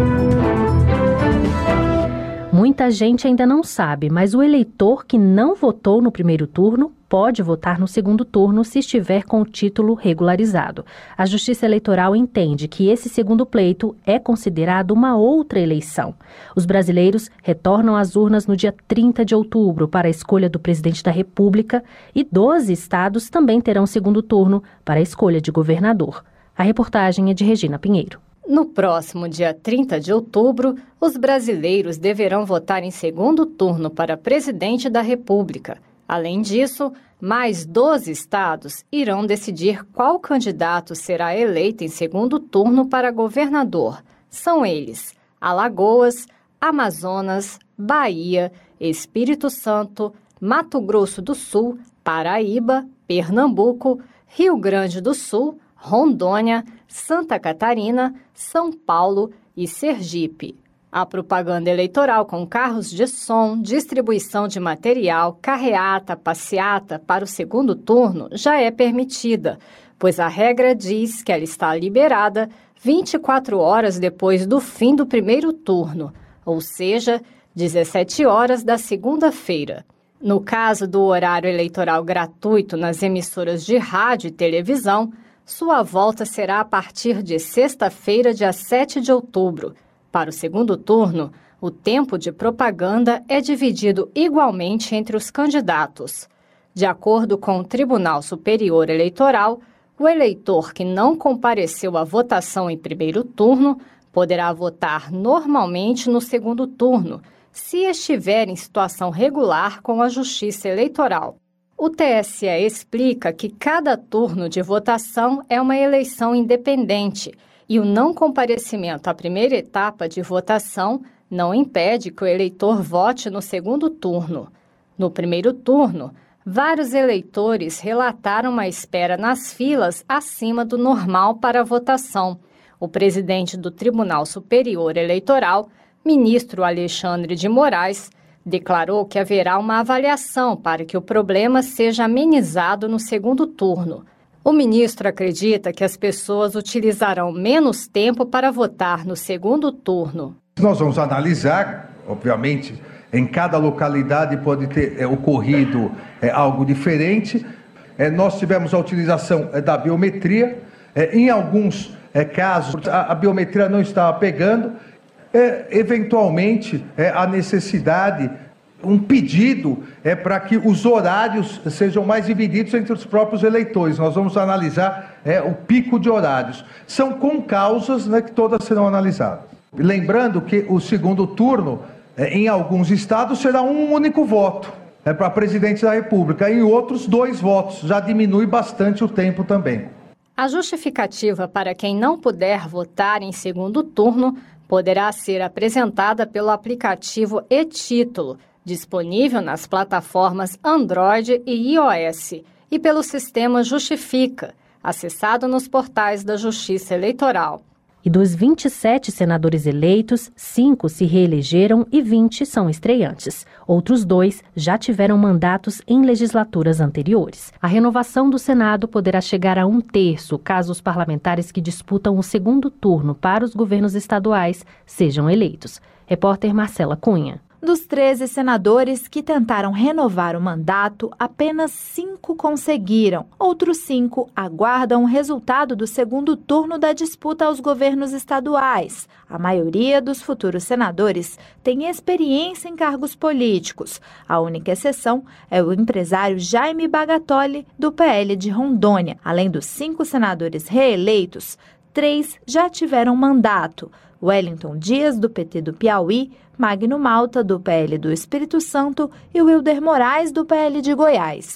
Muita gente ainda não sabe, mas o eleitor que não votou no primeiro turno pode votar no segundo turno se estiver com o título regularizado. A Justiça Eleitoral entende que esse segundo pleito é considerado uma outra eleição. Os brasileiros retornam às urnas no dia trinta de outubro para a escolha do presidente da República e doze estados também terão segundo turno para a escolha de governador. A reportagem é de Regina Pinheiro. No próximo dia trinta de outubro, os brasileiros deverão votar em segundo turno para presidente da República. Além disso, mais doze estados irão decidir qual candidato será eleito em segundo turno para governador. São eles: Alagoas, Amazonas, Bahia, Espírito Santo, Mato Grosso do Sul, Paraíba, Pernambuco, Rio Grande do Sul, Rondônia, Santa Catarina, São Paulo e Sergipe. A propaganda eleitoral com carros de som, distribuição de material, carreata, passeata para o segundo turno já é permitida, pois a regra diz que ela está liberada vinte e quatro horas depois do fim do primeiro turno, ou seja, dezessete horas da segunda-feira. No caso do horário eleitoral gratuito nas emissoras de rádio e televisão, sua volta será a partir de sexta-feira, dia sete de outubro. Para o segundo turno, o tempo de propaganda é dividido igualmente entre os candidatos. De acordo com o Tribunal Superior Eleitoral, o eleitor que não compareceu à votação em primeiro turno poderá votar normalmente no segundo turno, se estiver em situação regular com a Justiça Eleitoral. O T S E explica que cada turno de votação é uma eleição independente e o não comparecimento à primeira etapa de votação não impede que o eleitor vote no segundo turno. No primeiro turno, vários eleitores relataram uma espera nas filas acima do normal para a votação. O presidente do Tribunal Superior Eleitoral, ministro Alexandre de Moraes, declarou que haverá uma avaliação para que o problema seja amenizado no segundo turno. O ministro acredita que as pessoas utilizarão menos tempo para votar no segundo turno. Nós vamos analisar, obviamente, em cada localidade pode ter é, ocorrido é, algo diferente. É, nós tivemos a utilização é, da biometria. É, em alguns é, casos, a, a biometria não estava pegando. É, eventualmente, é, a necessidade, um pedido é para que os horários sejam mais divididos entre os próprios eleitores. Nós vamos analisar é, o pico de horários. São concausas, né, que todas serão analisadas. Lembrando que o segundo turno, é, em alguns estados, será um único voto é, para presidente da República. Em outros, dois votos. Já diminui bastante o tempo também. A justificativa para quem não puder votar em segundo turno poderá ser apresentada pelo aplicativo e-Título, disponível nas plataformas Android e iOS, e pelo sistema Justifica, acessado nos portais da Justiça Eleitoral. E dos vinte e sete senadores eleitos, cinco se reelegeram e vinte são estreantes. Outros dois já tiveram mandatos em legislaturas anteriores. A renovação do Senado poderá chegar a um terço caso os parlamentares que disputam o segundo turno para os governos estaduais sejam eleitos. Repórter Marcela Cunha. Dos treze senadores que tentaram renovar o mandato, apenas cinco conseguiram. Outros cinco aguardam o resultado do segundo turno da disputa aos governos estaduais. A maioria dos futuros senadores tem experiência em cargos políticos. A única exceção é o empresário Jaime Bagatoli, do P L de Rondônia. Além dos cinco senadores reeleitos, três já tiveram mandato. Wellington Dias, do P T do Piauí, Magno Malta, do P L do Espírito Santo e Wilder Moraes, do P L de Goiás.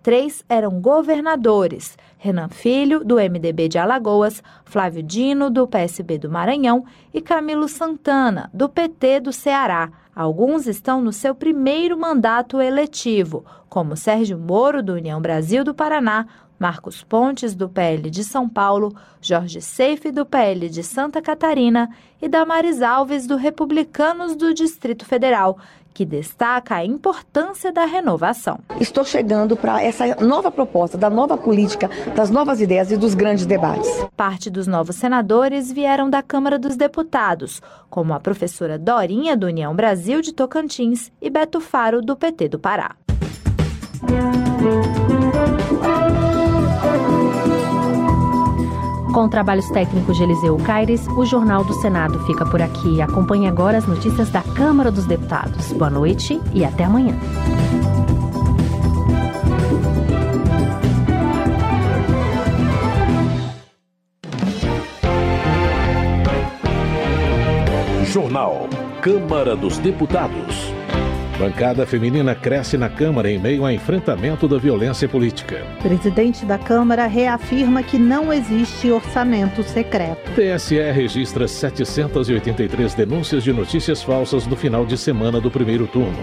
três eram governadores: Renan Filho, do M D B de Alagoas, Flávio Dino, do P S B do Maranhão e Camilo Santana, do P T do Ceará. Alguns estão no seu primeiro mandato eletivo, como Sérgio Moro, do União Brasil do Paraná, Marcos Pontes, do P L de São Paulo, Jorge Seife, do P L de Santa Catarina e Damares Alves, do Republicanos do Distrito Federal, que destaca a importância da renovação. Estou chegando para essa nova proposta, da nova política, das novas ideias e dos grandes debates. Parte dos novos senadores vieram da Câmara dos Deputados, como a professora Dorinha, do União Brasil de Tocantins, e Beto Faro, do P T do Pará. Com trabalhos técnicos de Eliseu Caires, o Jornal do Senado fica por aqui. Acompanhe agora as notícias da Câmara dos Deputados. Boa noite e até amanhã. Jornal Câmara dos Deputados. Bancada feminina cresce na Câmara em meio ao enfrentamento da violência política. Presidente da Câmara reafirma que não existe orçamento secreto. T S E registra setecentas e oitenta e três denúncias de notícias falsas no final de semana do primeiro turno.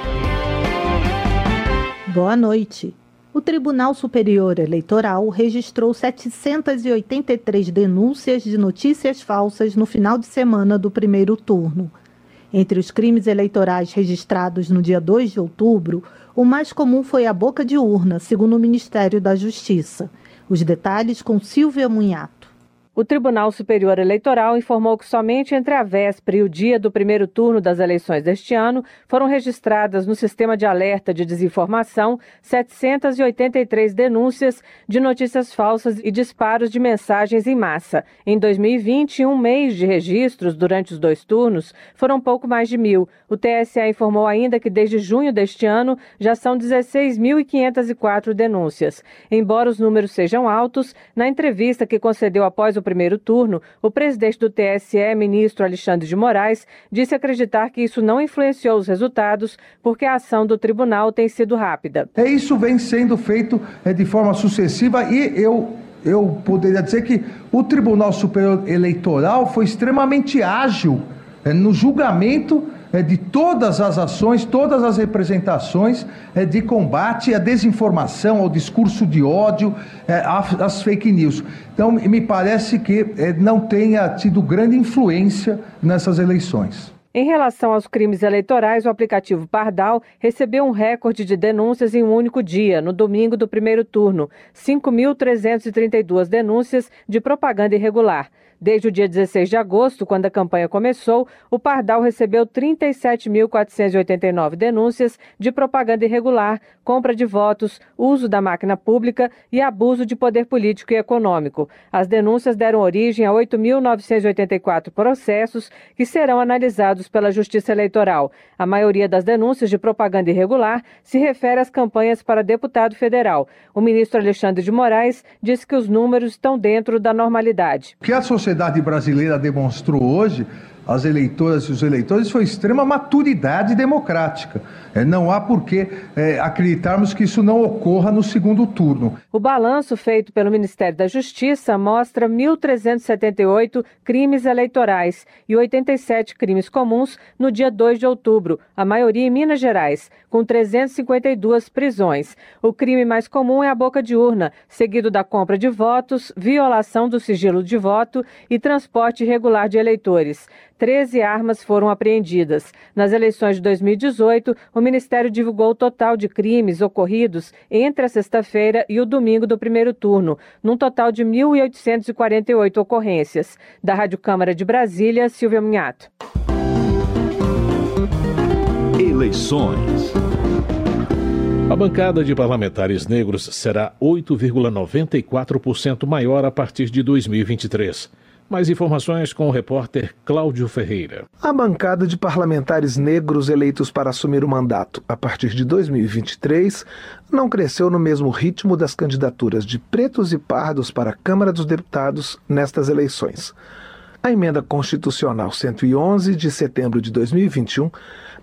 Boa noite. O Tribunal Superior Eleitoral registrou setecentas e oitenta e três denúncias de notícias falsas no final de semana do primeiro turno. Entre os crimes eleitorais registrados no dia dois de outubro, o mais comum foi a boca de urna, segundo o Ministério da Justiça. Os detalhes com Silvia Munhato. O Tribunal Superior Eleitoral informou que somente entre a véspera e o dia do primeiro turno das eleições deste ano foram registradas no Sistema de Alerta de Desinformação setecentas e oitenta e três denúncias de notícias falsas e disparos de mensagens em massa. Em dois mil e vinte, um mês de registros durante os dois turnos, foram pouco mais de mil. O T S E informou ainda que desde junho deste ano já são dezesseis mil quinhentas e quatro denúncias. Embora os números sejam altos, na entrevista que concedeu após o primeiro turno, o presidente do T S E, ministro Alexandre de Moraes, disse acreditar que isso não influenciou os resultados porque a ação do tribunal tem sido rápida. É, isso vem sendo feito é, de forma sucessiva e eu, eu poderia dizer que o Tribunal Superior Eleitoral foi extremamente ágil é, no julgamento é, de todas as ações, todas as representações é, de combate à desinformação, ao discurso de ódio, é, às fake news. Então, me parece que é, não tenha tido grande influência nessas eleições. Em relação aos crimes eleitorais, o aplicativo Pardal recebeu um recorde de denúncias em um único dia, no domingo do primeiro turno, cinco mil trezentas e trinta e duas denúncias de propaganda irregular. Desde o dia dezesseis de agosto, quando a campanha começou, o Pardal recebeu trinta e sete mil quatrocentas e oitenta e nove denúncias de propaganda irregular, compra de votos, uso da máquina pública e abuso de poder político e econômico. As denúncias deram origem a oito mil novecentos e oitenta e quatro processos que serão analisados pela Justiça Eleitoral. A maioria das denúncias de propaganda irregular se refere às campanhas para deputado federal. O ministro Alexandre de Moraes disse que os números estão dentro da normalidade. Que a sociedade brasileira demonstrou hoje, as eleitoras e os eleitores, foi extrema maturidade democrática. É, não há por que é, acreditarmos que isso não ocorra no segundo turno. O balanço feito pelo Ministério da Justiça mostra mil trezentos e setenta e oito crimes eleitorais e oitenta e sete crimes comuns no dia dois de outubro, a maioria em Minas Gerais, com trezentas e cinquenta e duas prisões. O crime mais comum é a boca de urna, seguido da compra de votos, violação do sigilo de voto e transporte irregular de eleitores. treze armas foram apreendidas. Nas eleições de dois mil e dezoito, o Ministério divulgou o total de crimes ocorridos entre a sexta-feira e o domingo do primeiro turno, num total de mil oitocentas e quarenta e oito ocorrências. Da Rádio Câmara de Brasília, Silvia Munhato. Eleições. A bancada de parlamentares negros será oito vírgula noventa e quatro por cento maior a partir de dois mil e vinte e três. Mais informações com o repórter Cláudio Ferreira. A bancada de parlamentares negros eleitos para assumir o mandato a partir de dois mil e vinte e três não cresceu no mesmo ritmo das candidaturas de pretos e pardos para a Câmara dos Deputados nestas eleições. A emenda constitucional cento e onze de setembro de dois mil e vinte e um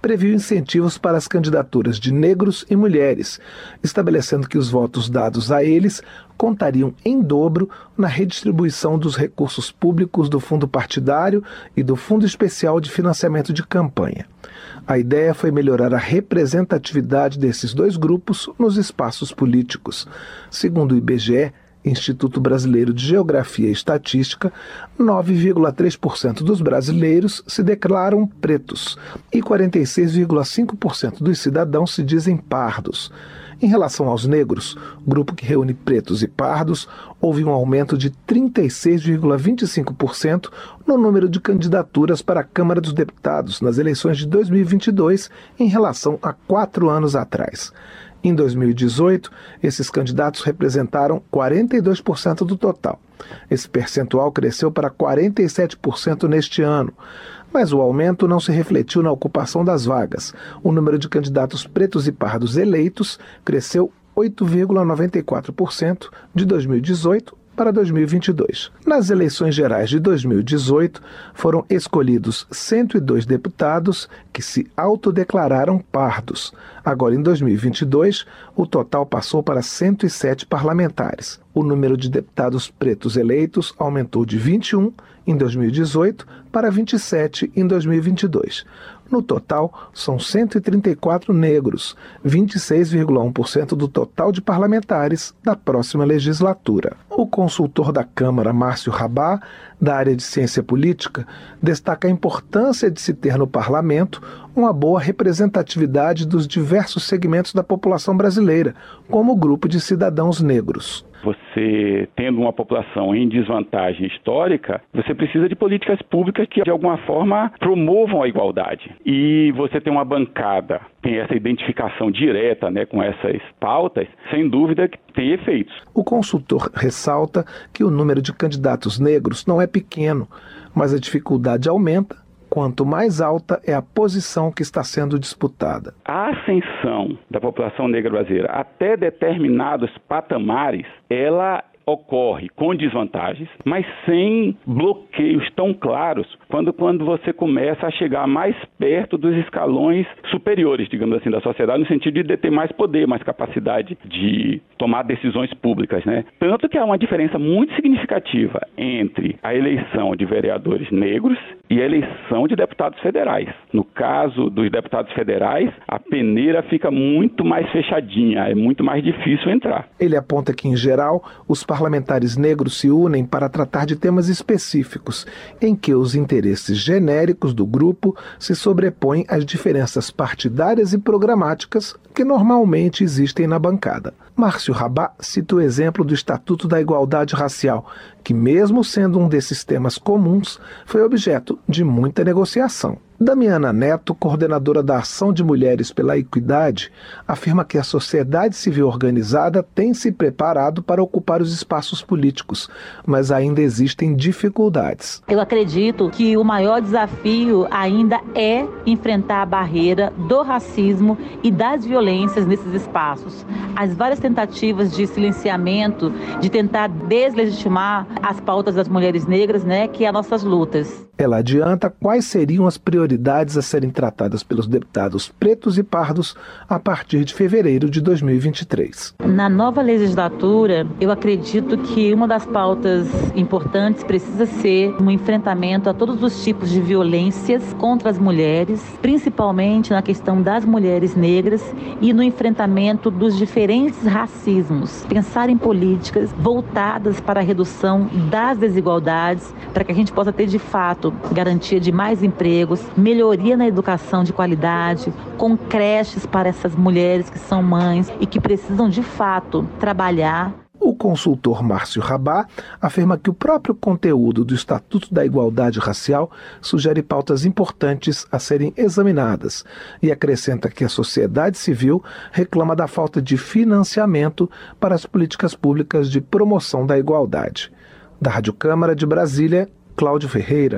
previu incentivos para as candidaturas de negros e mulheres, estabelecendo que os votos dados a eles contariam em dobro na redistribuição dos recursos públicos do fundo partidário e do Fundo Especial de Financiamento de Campanha. A ideia foi melhorar a representatividade desses dois grupos nos espaços políticos. Segundo o I B G E, Instituto Brasileiro de Geografia e Estatística, nove vírgula três por cento dos brasileiros se declaram pretos e quarenta e seis vírgula cinco por cento dos cidadãos se dizem pardos. Em relação aos negros, grupo que reúne pretos e pardos, houve um aumento de trinta e seis vírgula vinte e cinco por cento no número de candidaturas para a Câmara dos Deputados nas eleições de dois mil e vinte e dois em relação a quatro anos atrás. Em dois mil e dezoito, esses candidatos representaram quarenta e dois por cento do total. Esse percentual cresceu para quarenta e sete por cento neste ano. Mas o aumento não se refletiu na ocupação das vagas. O número de candidatos pretos e pardos eleitos cresceu oito vírgula noventa e quatro por cento de dois mil e dezoito para dois mil e vinte e dois. Nas eleições gerais de dois mil e dezoito, foram escolhidos cento e dois deputados que se autodeclararam pardos. Agora, em dois mil e vinte e dois, o total passou para cento e sete parlamentares. O número de deputados pretos eleitos aumentou de vinte e um em dois mil e dezoito para vinte e sete em dois mil e vinte e dois. No total, são cento e trinta e quatro negros, vinte e seis vírgula um por cento do total de parlamentares da próxima legislatura. O consultor da Câmara, Márcio Rabá, da área de ciência política, destaca a importância de se ter no parlamento uma boa representatividade dos diversos segmentos da população brasileira, como o grupo de cidadãos negros. Você, tendo uma população em desvantagem histórica, você precisa de políticas públicas que, de alguma forma, promovam a igualdade. E você tem uma bancada, tem essa identificação direta, né, com essas pautas, sem dúvida que tem efeitos. O consultor ressalta que o número de candidatos negros não é pequeno, mas a dificuldade aumenta quanto mais alta é a posição que está sendo disputada. A ascensão da população negra brasileira até determinados patamares, ela ocorre com desvantagens, mas sem bloqueios tão claros quando, quando você começa a chegar mais perto dos escalões superiores, digamos assim, da sociedade, no sentido de deter mais poder, mais capacidade de tomar decisões públicas, né? Tanto que há uma diferença muito significativa entre a eleição de vereadores negros e a eleição de deputados federais. No caso dos deputados federais, a peneira fica muito mais fechadinha, é muito mais difícil entrar. Ele aponta que, em geral, os parlamentares negros se unem para tratar de temas específicos, em que os interesses genéricos do grupo se sobrepõem às diferenças partidárias e programáticas que normalmente existem na bancada. Márcio Rabá cita o exemplo do Estatuto da Igualdade Racial, que, mesmo sendo um desses temas comuns, foi objeto de muita negociação. Damiana Neto, coordenadora da Ação de Mulheres pela Equidade, afirma que a sociedade civil organizada tem se preparado para ocupar os espaços políticos, mas ainda existem dificuldades. Eu acredito que o maior desafio ainda é enfrentar a barreira do racismo e das violências nesses espaços. As várias tentativas de silenciamento, de tentar deslegitimar as pautas das mulheres negras, né, que é as nossas lutas. Ela adianta quais seriam as prioridades a serem tratadas pelos deputados pretos e pardos a partir de fevereiro de dois mil e vinte e três. Na nova legislatura, eu acredito que uma das pautas importantes precisa ser um enfrentamento a todos os tipos de violências contra as mulheres, principalmente na questão das mulheres negras e no enfrentamento dos diferentes racismos. Pensar em políticas voltadas para a redução das desigualdades, para que a gente possa ter de fato garantia de mais empregos, melhoria na educação de qualidade, com creches para essas mulheres que são mães e que precisam de fato trabalhar. O consultor Márcio Rabá afirma que o próprio conteúdo do Estatuto da Igualdade Racial sugere pautas importantes a serem examinadas e acrescenta que a sociedade civil reclama da falta de financiamento para as políticas públicas de promoção da igualdade. Da Rádio Câmara de Brasília, Cláudio Ferreira.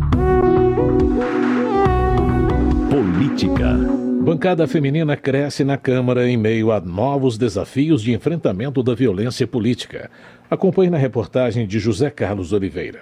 Política. Bancada feminina cresce na Câmara em meio a novos desafios de enfrentamento da violência política. Acompanhe na reportagem de José Carlos Oliveira.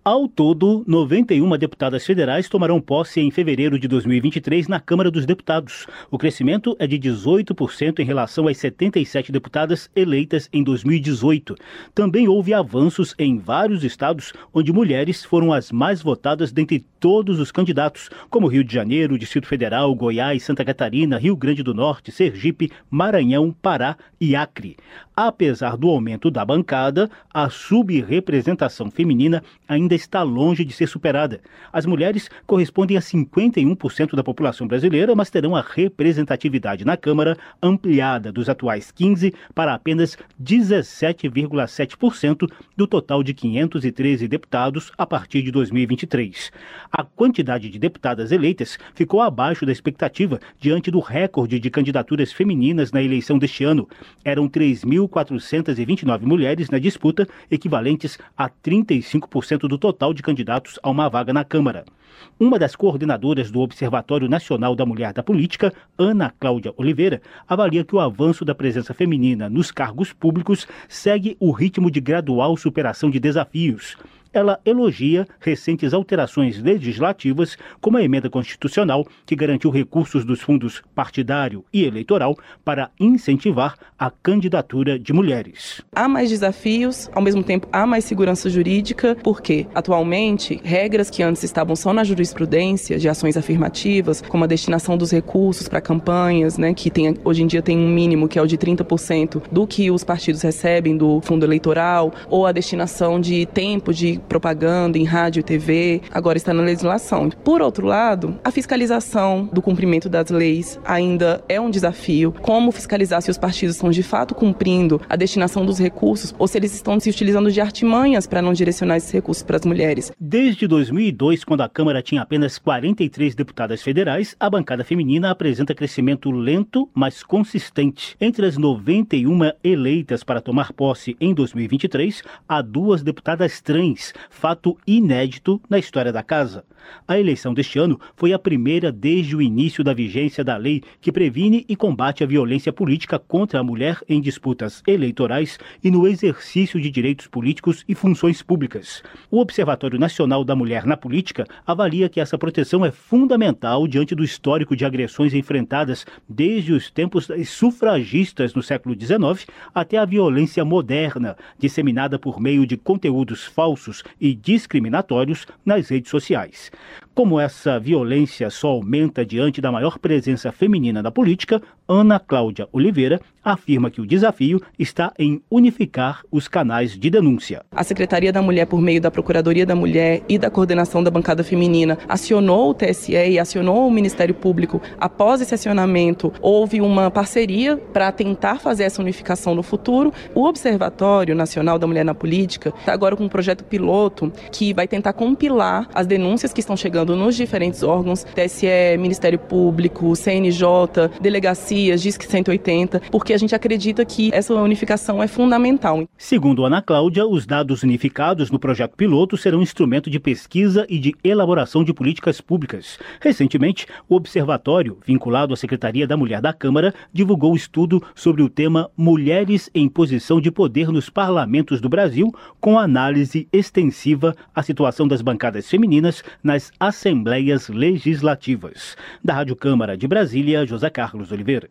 Ao todo, noventa e uma deputadas federais tomarão posse em fevereiro de dois mil e vinte e três na Câmara dos Deputados. O crescimento é de dezoito por cento em relação às setenta e sete deputadas eleitas em dois mil e dezoito. Também houve avanços em vários estados onde mulheres foram as mais votadas dentre todos os candidatos, como Rio de Janeiro, Distrito Federal, Goiás, Santa Catarina, Rio Grande do Norte, Sergipe, Maranhão, Pará e Acre. Apesar do aumento da bancada, a subrepresentação feminina ainda está longe de ser superada. As mulheres correspondem a cinquenta e um por cento da população brasileira, mas terão a representatividade na Câmara ampliada dos atuais quinze por cento para apenas dezessete vírgula sete por cento do total de quinhentos e treze deputados a partir de dois mil e vinte e três. A quantidade de deputadas eleitas ficou abaixo da expectativa diante do recorde de candidaturas femininas na eleição deste ano. Eram três mil quatrocentas e vinte e nove mulheres na disputa, equivalentes a trinta e cinco por cento do total de candidatos a uma vaga na Câmara. Uma das coordenadoras do Observatório Nacional da Mulher da Política, Ana Cláudia Oliveira, avalia que o avanço da presença feminina nos cargos públicos segue o ritmo de gradual superação de desafios. Ela elogia recentes alterações legislativas, como a emenda constitucional que garantiu recursos dos fundos partidário e eleitoral para incentivar a candidatura de mulheres. Há mais desafios, ao mesmo tempo há mais segurança jurídica, porque atualmente regras que antes estavam só na jurisprudência de ações afirmativas, como a destinação dos recursos para campanhas, né, que tem, hoje em dia tem um mínimo que é o de trinta por cento do que os partidos recebem do fundo eleitoral, ou a destinação de tempo de propaganda em rádio e T V, agora está na legislação. Por outro lado, a fiscalização do cumprimento das leis ainda é um desafio. Como fiscalizar se os partidos estão de fato cumprindo a destinação dos recursos ou se eles estão se utilizando de artimanhas para não direcionar esses recursos para as mulheres? Desde dois mil e dois, quando a Câmara tinha apenas quarenta e três deputadas federais, a bancada feminina apresenta crescimento lento, mas consistente. Entre as noventa e uma eleitas para tomar posse em dois mil e vinte e três, há duas deputadas trans, fato inédito na história da casa. A eleição deste ano foi a primeira desde o início da vigência da lei que previne e combate a violência política contra a mulher em disputas eleitorais e no exercício de direitos políticos e funções públicas. O Observatório Nacional da Mulher na Política avalia que essa proteção é fundamental diante do histórico de agressões enfrentadas desde os tempos das sufragistas no século dezenove até a violência moderna, disseminada por meio de conteúdos falsos e discriminatórios nas redes sociais. Como essa violência só aumenta diante da maior presença feminina na política, Ana Cláudia Oliveira afirma que o desafio está em unificar os canais de denúncia. A Secretaria da Mulher, por meio da Procuradoria da Mulher e da coordenação da bancada feminina, acionou o T S E e acionou o Ministério Público. Após esse acionamento, houve uma parceria para tentar fazer essa unificação no futuro. O Observatório Nacional da Mulher na Política está agora com um projeto piloto que vai tentar compilar as denúncias que estão chegando nos diferentes órgãos, T S E, Ministério Público, C N J, delegacias, Disque cento e oitenta, porque a gente acredita que essa unificação é fundamental. Segundo Ana Cláudia, os dados unificados no projeto piloto serão instrumento de pesquisa e de elaboração de políticas públicas. Recentemente, o Observatório, vinculado à Secretaria da Mulher da Câmara, divulgou um estudo sobre o tema Mulheres em Posição de Poder nos Parlamentos do Brasil, com análise extensiva à situação das bancadas femininas nas Assembleias Legislativas. Da Rádio Câmara de Brasília, José Carlos Oliveira.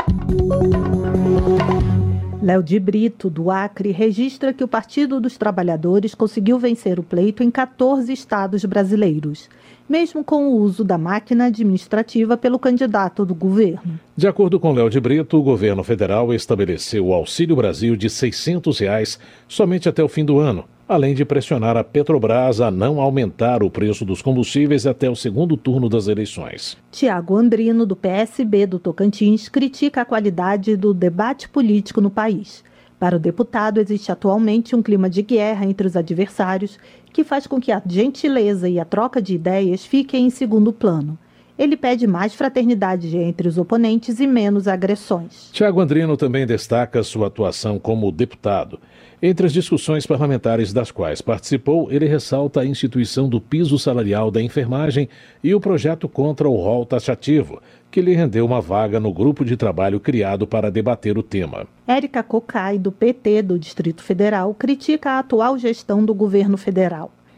Léo de Brito, do Acre, registra que o Partido dos Trabalhadores conseguiu vencer o pleito em quatorze estados brasileiros, mesmo com o uso da máquina administrativa pelo candidato do governo. De acordo com Léo de Brito, o governo federal estabeleceu o Auxílio Brasil de seiscentos reais somente até o fim do ano, além de pressionar a Petrobras a não aumentar o preço dos combustíveis até o segundo turno das eleições. Tiago Andrino, do P S B do Tocantins, critica a qualidade do debate político no país. Para o deputado, existe atualmente um clima de guerra entre os adversários que faz com que a gentileza e a troca de ideias fiquem em segundo plano. Ele pede mais fraternidade entre os oponentes e menos agressões. Tiago Andrino também destaca sua atuação como deputado. Entre as discussões parlamentares das quais participou, ele ressalta a instituição do piso salarial da enfermagem e o projeto contra o rol taxativo, que lhe rendeu uma vaga no grupo de trabalho criado para debater o tema. Érica Cocai, do P T do Distrito Federal, critica a atual gestão do governo federal.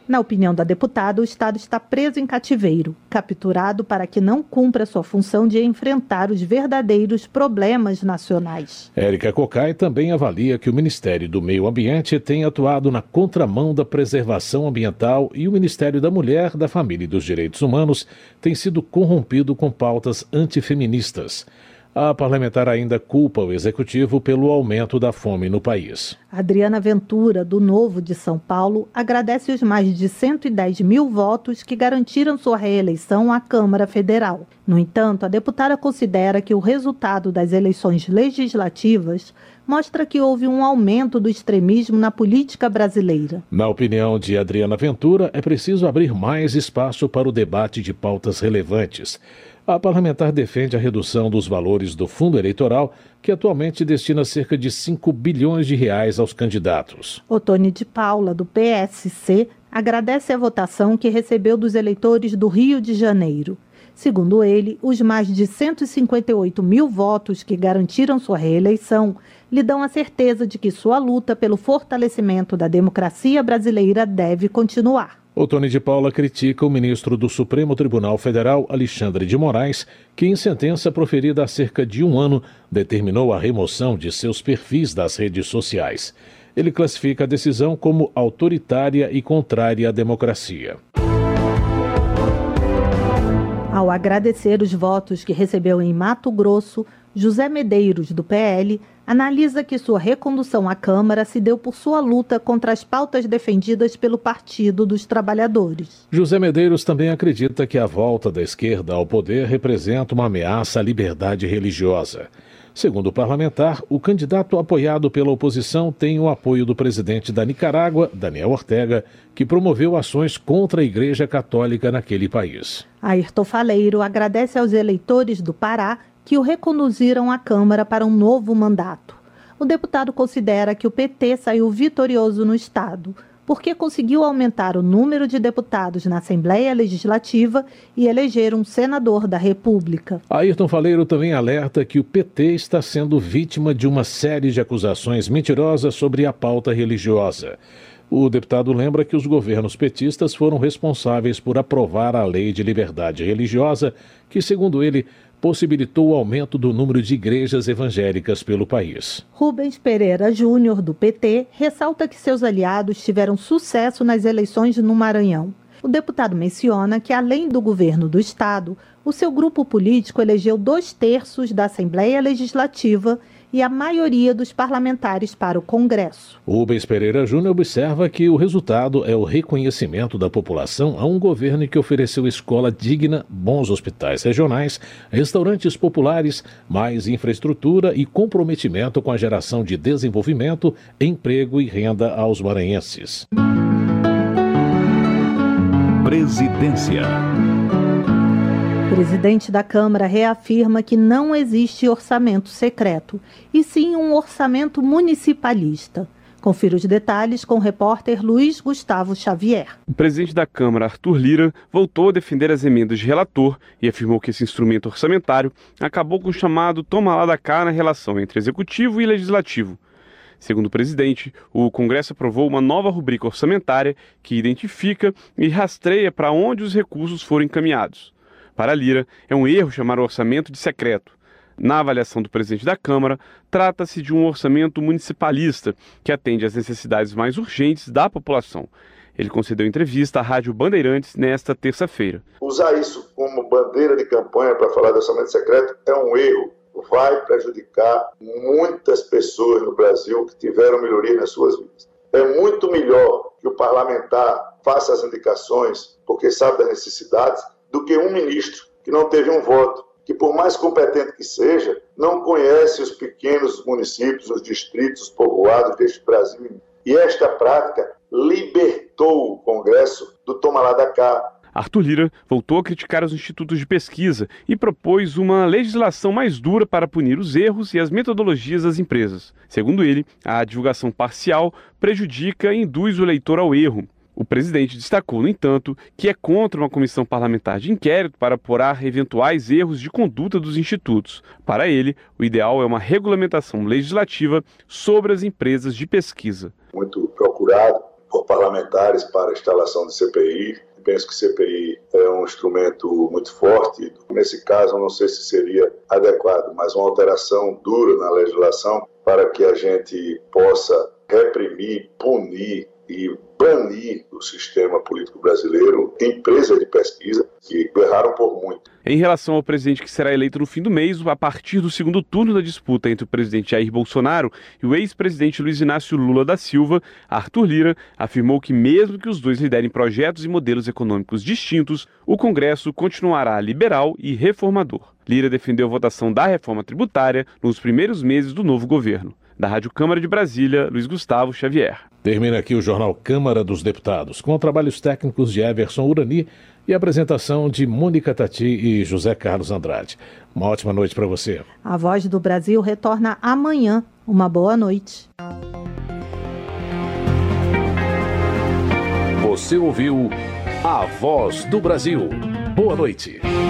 Na opinião da deputada, o Estado está preso em cativeiro, capturado para que não cumpra sua função de enfrentar os verdadeiros problemas nacionais. Érica Cocai também avalia que o Ministério do Meio Ambiente tem atuado na contramão da preservação ambiental e o Ministério da Mulher, da Família e dos Direitos Humanos tem sido corrompido com pautas antifeministas. A parlamentar ainda culpa o Executivo pelo aumento da fome no país. Adriana Ventura, do Novo de São Paulo, agradece os mais de cento e dez mil votos que garantiram sua reeleição à Câmara Federal. No entanto, a deputada considera que o resultado das eleições legislativas mostra que houve um aumento do extremismo na política brasileira. Na opinião de Adriana Ventura, é preciso abrir mais espaço para o debate de pautas relevantes. A parlamentar defende a redução dos valores do fundo eleitoral, que atualmente destina cerca de cinco bilhões de reais aos candidatos. Otone de Paula, do P S C, agradece a votação que recebeu dos eleitores do Rio de Janeiro. Segundo ele, os mais de cento e cinquenta e oito mil votos que garantiram sua reeleição lhe dão a certeza de que sua luta pelo fortalecimento da democracia brasileira deve continuar. Otone de Paula critica o ministro do Supremo Tribunal Federal, Alexandre de Moraes, que em sentença proferida há cerca de um ano determinou a remoção de seus perfis das redes sociais. Ele classifica a decisão como autoritária e contrária à democracia. Ao agradecer os votos que recebeu em Mato Grosso, José Medeiros, do P L, analisa que sua recondução à Câmara se deu por sua luta contra as pautas defendidas pelo Partido dos Trabalhadores. José Medeiros também acredita que a volta da esquerda ao poder representa uma ameaça à liberdade religiosa. Segundo o parlamentar, o candidato apoiado pela oposição tem o apoio do presidente da Nicarágua, Daniel Ortega, que promoveu ações contra a Igreja Católica naquele país. Ayrton Faleiro agradece aos eleitores do Pará que o reconduziram à Câmara para um novo mandato. O deputado considera que o P T saiu vitorioso no Estado, porque conseguiu aumentar o número de deputados na Assembleia Legislativa e eleger um senador da República. Ayrton Faleiro também alerta que o P T está sendo vítima de uma série de acusações mentirosas sobre a pauta religiosa. O deputado lembra que os governos petistas foram responsáveis por aprovar a Lei de Liberdade Religiosa, que, segundo ele, possibilitou o aumento do número de igrejas evangélicas pelo país. Rubens Pereira Júnior, do P T, ressalta que seus aliados tiveram sucesso nas eleições no Maranhão. O deputado menciona que, além do governo do Estado, o seu grupo político elegeu dois terços da Assembleia Legislativa e a maioria dos parlamentares para o Congresso. Rubens Pereira Júnior observa que o resultado é o reconhecimento da população a um governo que ofereceu escola digna, bons hospitais regionais, restaurantes populares, mais infraestrutura e comprometimento com a geração de desenvolvimento, emprego e renda aos maranhenses. Presidência. O presidente da Câmara reafirma que não existe orçamento secreto, e sim um orçamento municipalista. Confira os detalhes com o repórter Luiz Gustavo Xavier. O presidente da Câmara, Arthur Lira, voltou a defender as emendas de relator e afirmou que esse instrumento orçamentário acabou com o chamado toma lá da cá na relação entre executivo e legislativo. Segundo o presidente, o Congresso aprovou uma nova rubrica orçamentária que identifica e rastreia para onde os recursos foram encaminhados. Para Lira, é um erro chamar o orçamento de secreto. Na avaliação do presidente da Câmara, trata-se de um orçamento municipalista que atende às necessidades mais urgentes da população. Ele concedeu entrevista à Rádio Bandeirantes nesta terça-feira. Usar isso como bandeira de campanha para falar de orçamento secreto é um erro. Vai prejudicar muitas pessoas no Brasil que tiveram melhoria nas suas vidas. É muito melhor que o parlamentar faça as indicações, porque sabe das necessidades, do que um ministro que não teve um voto, que por mais competente que seja, não conhece os pequenos municípios, os distritos, os povoados deste Brasil. E esta prática libertou o Congresso do toma lá da cá. Arthur Lira voltou a criticar os institutos de pesquisa e propôs uma legislação mais dura para punir os erros e as metodologias das empresas. Segundo ele, a divulgação parcial prejudica e induz o eleitor ao erro. O presidente destacou, no entanto, que é contra uma comissão parlamentar de inquérito para apurar eventuais erros de conduta dos institutos. Para ele, o ideal é uma regulamentação legislativa sobre as empresas de pesquisa. Muito procurado por parlamentares para a instalação de C P I. Penso que C P I é um instrumento muito forte. Nesse caso, não sei se seria adequado, mas uma alteração dura na legislação para que a gente possa reprimir, punir e banir do sistema político brasileiro empresas de pesquisa que erraram por muito. Em relação ao presidente que será eleito no fim do mês, a partir do segundo turno da disputa entre o presidente Jair Bolsonaro e o ex-presidente Luiz Inácio Lula da Silva, Arthur Lira afirmou que mesmo que os dois liderem projetos e modelos econômicos distintos, o Congresso continuará liberal e reformador. Lira defendeu a votação da reforma tributária nos primeiros meses do novo governo. Da Rádio Câmara de Brasília, Luiz Gustavo Xavier. Termina aqui o Jornal Câmara dos Deputados, com trabalhos técnicos de Everson Urani e apresentação de Mônica Tati e José Carlos Andrade. Uma ótima noite para você. A Voz do Brasil retorna amanhã. Uma boa noite. Você ouviu A Voz do Brasil. Boa noite.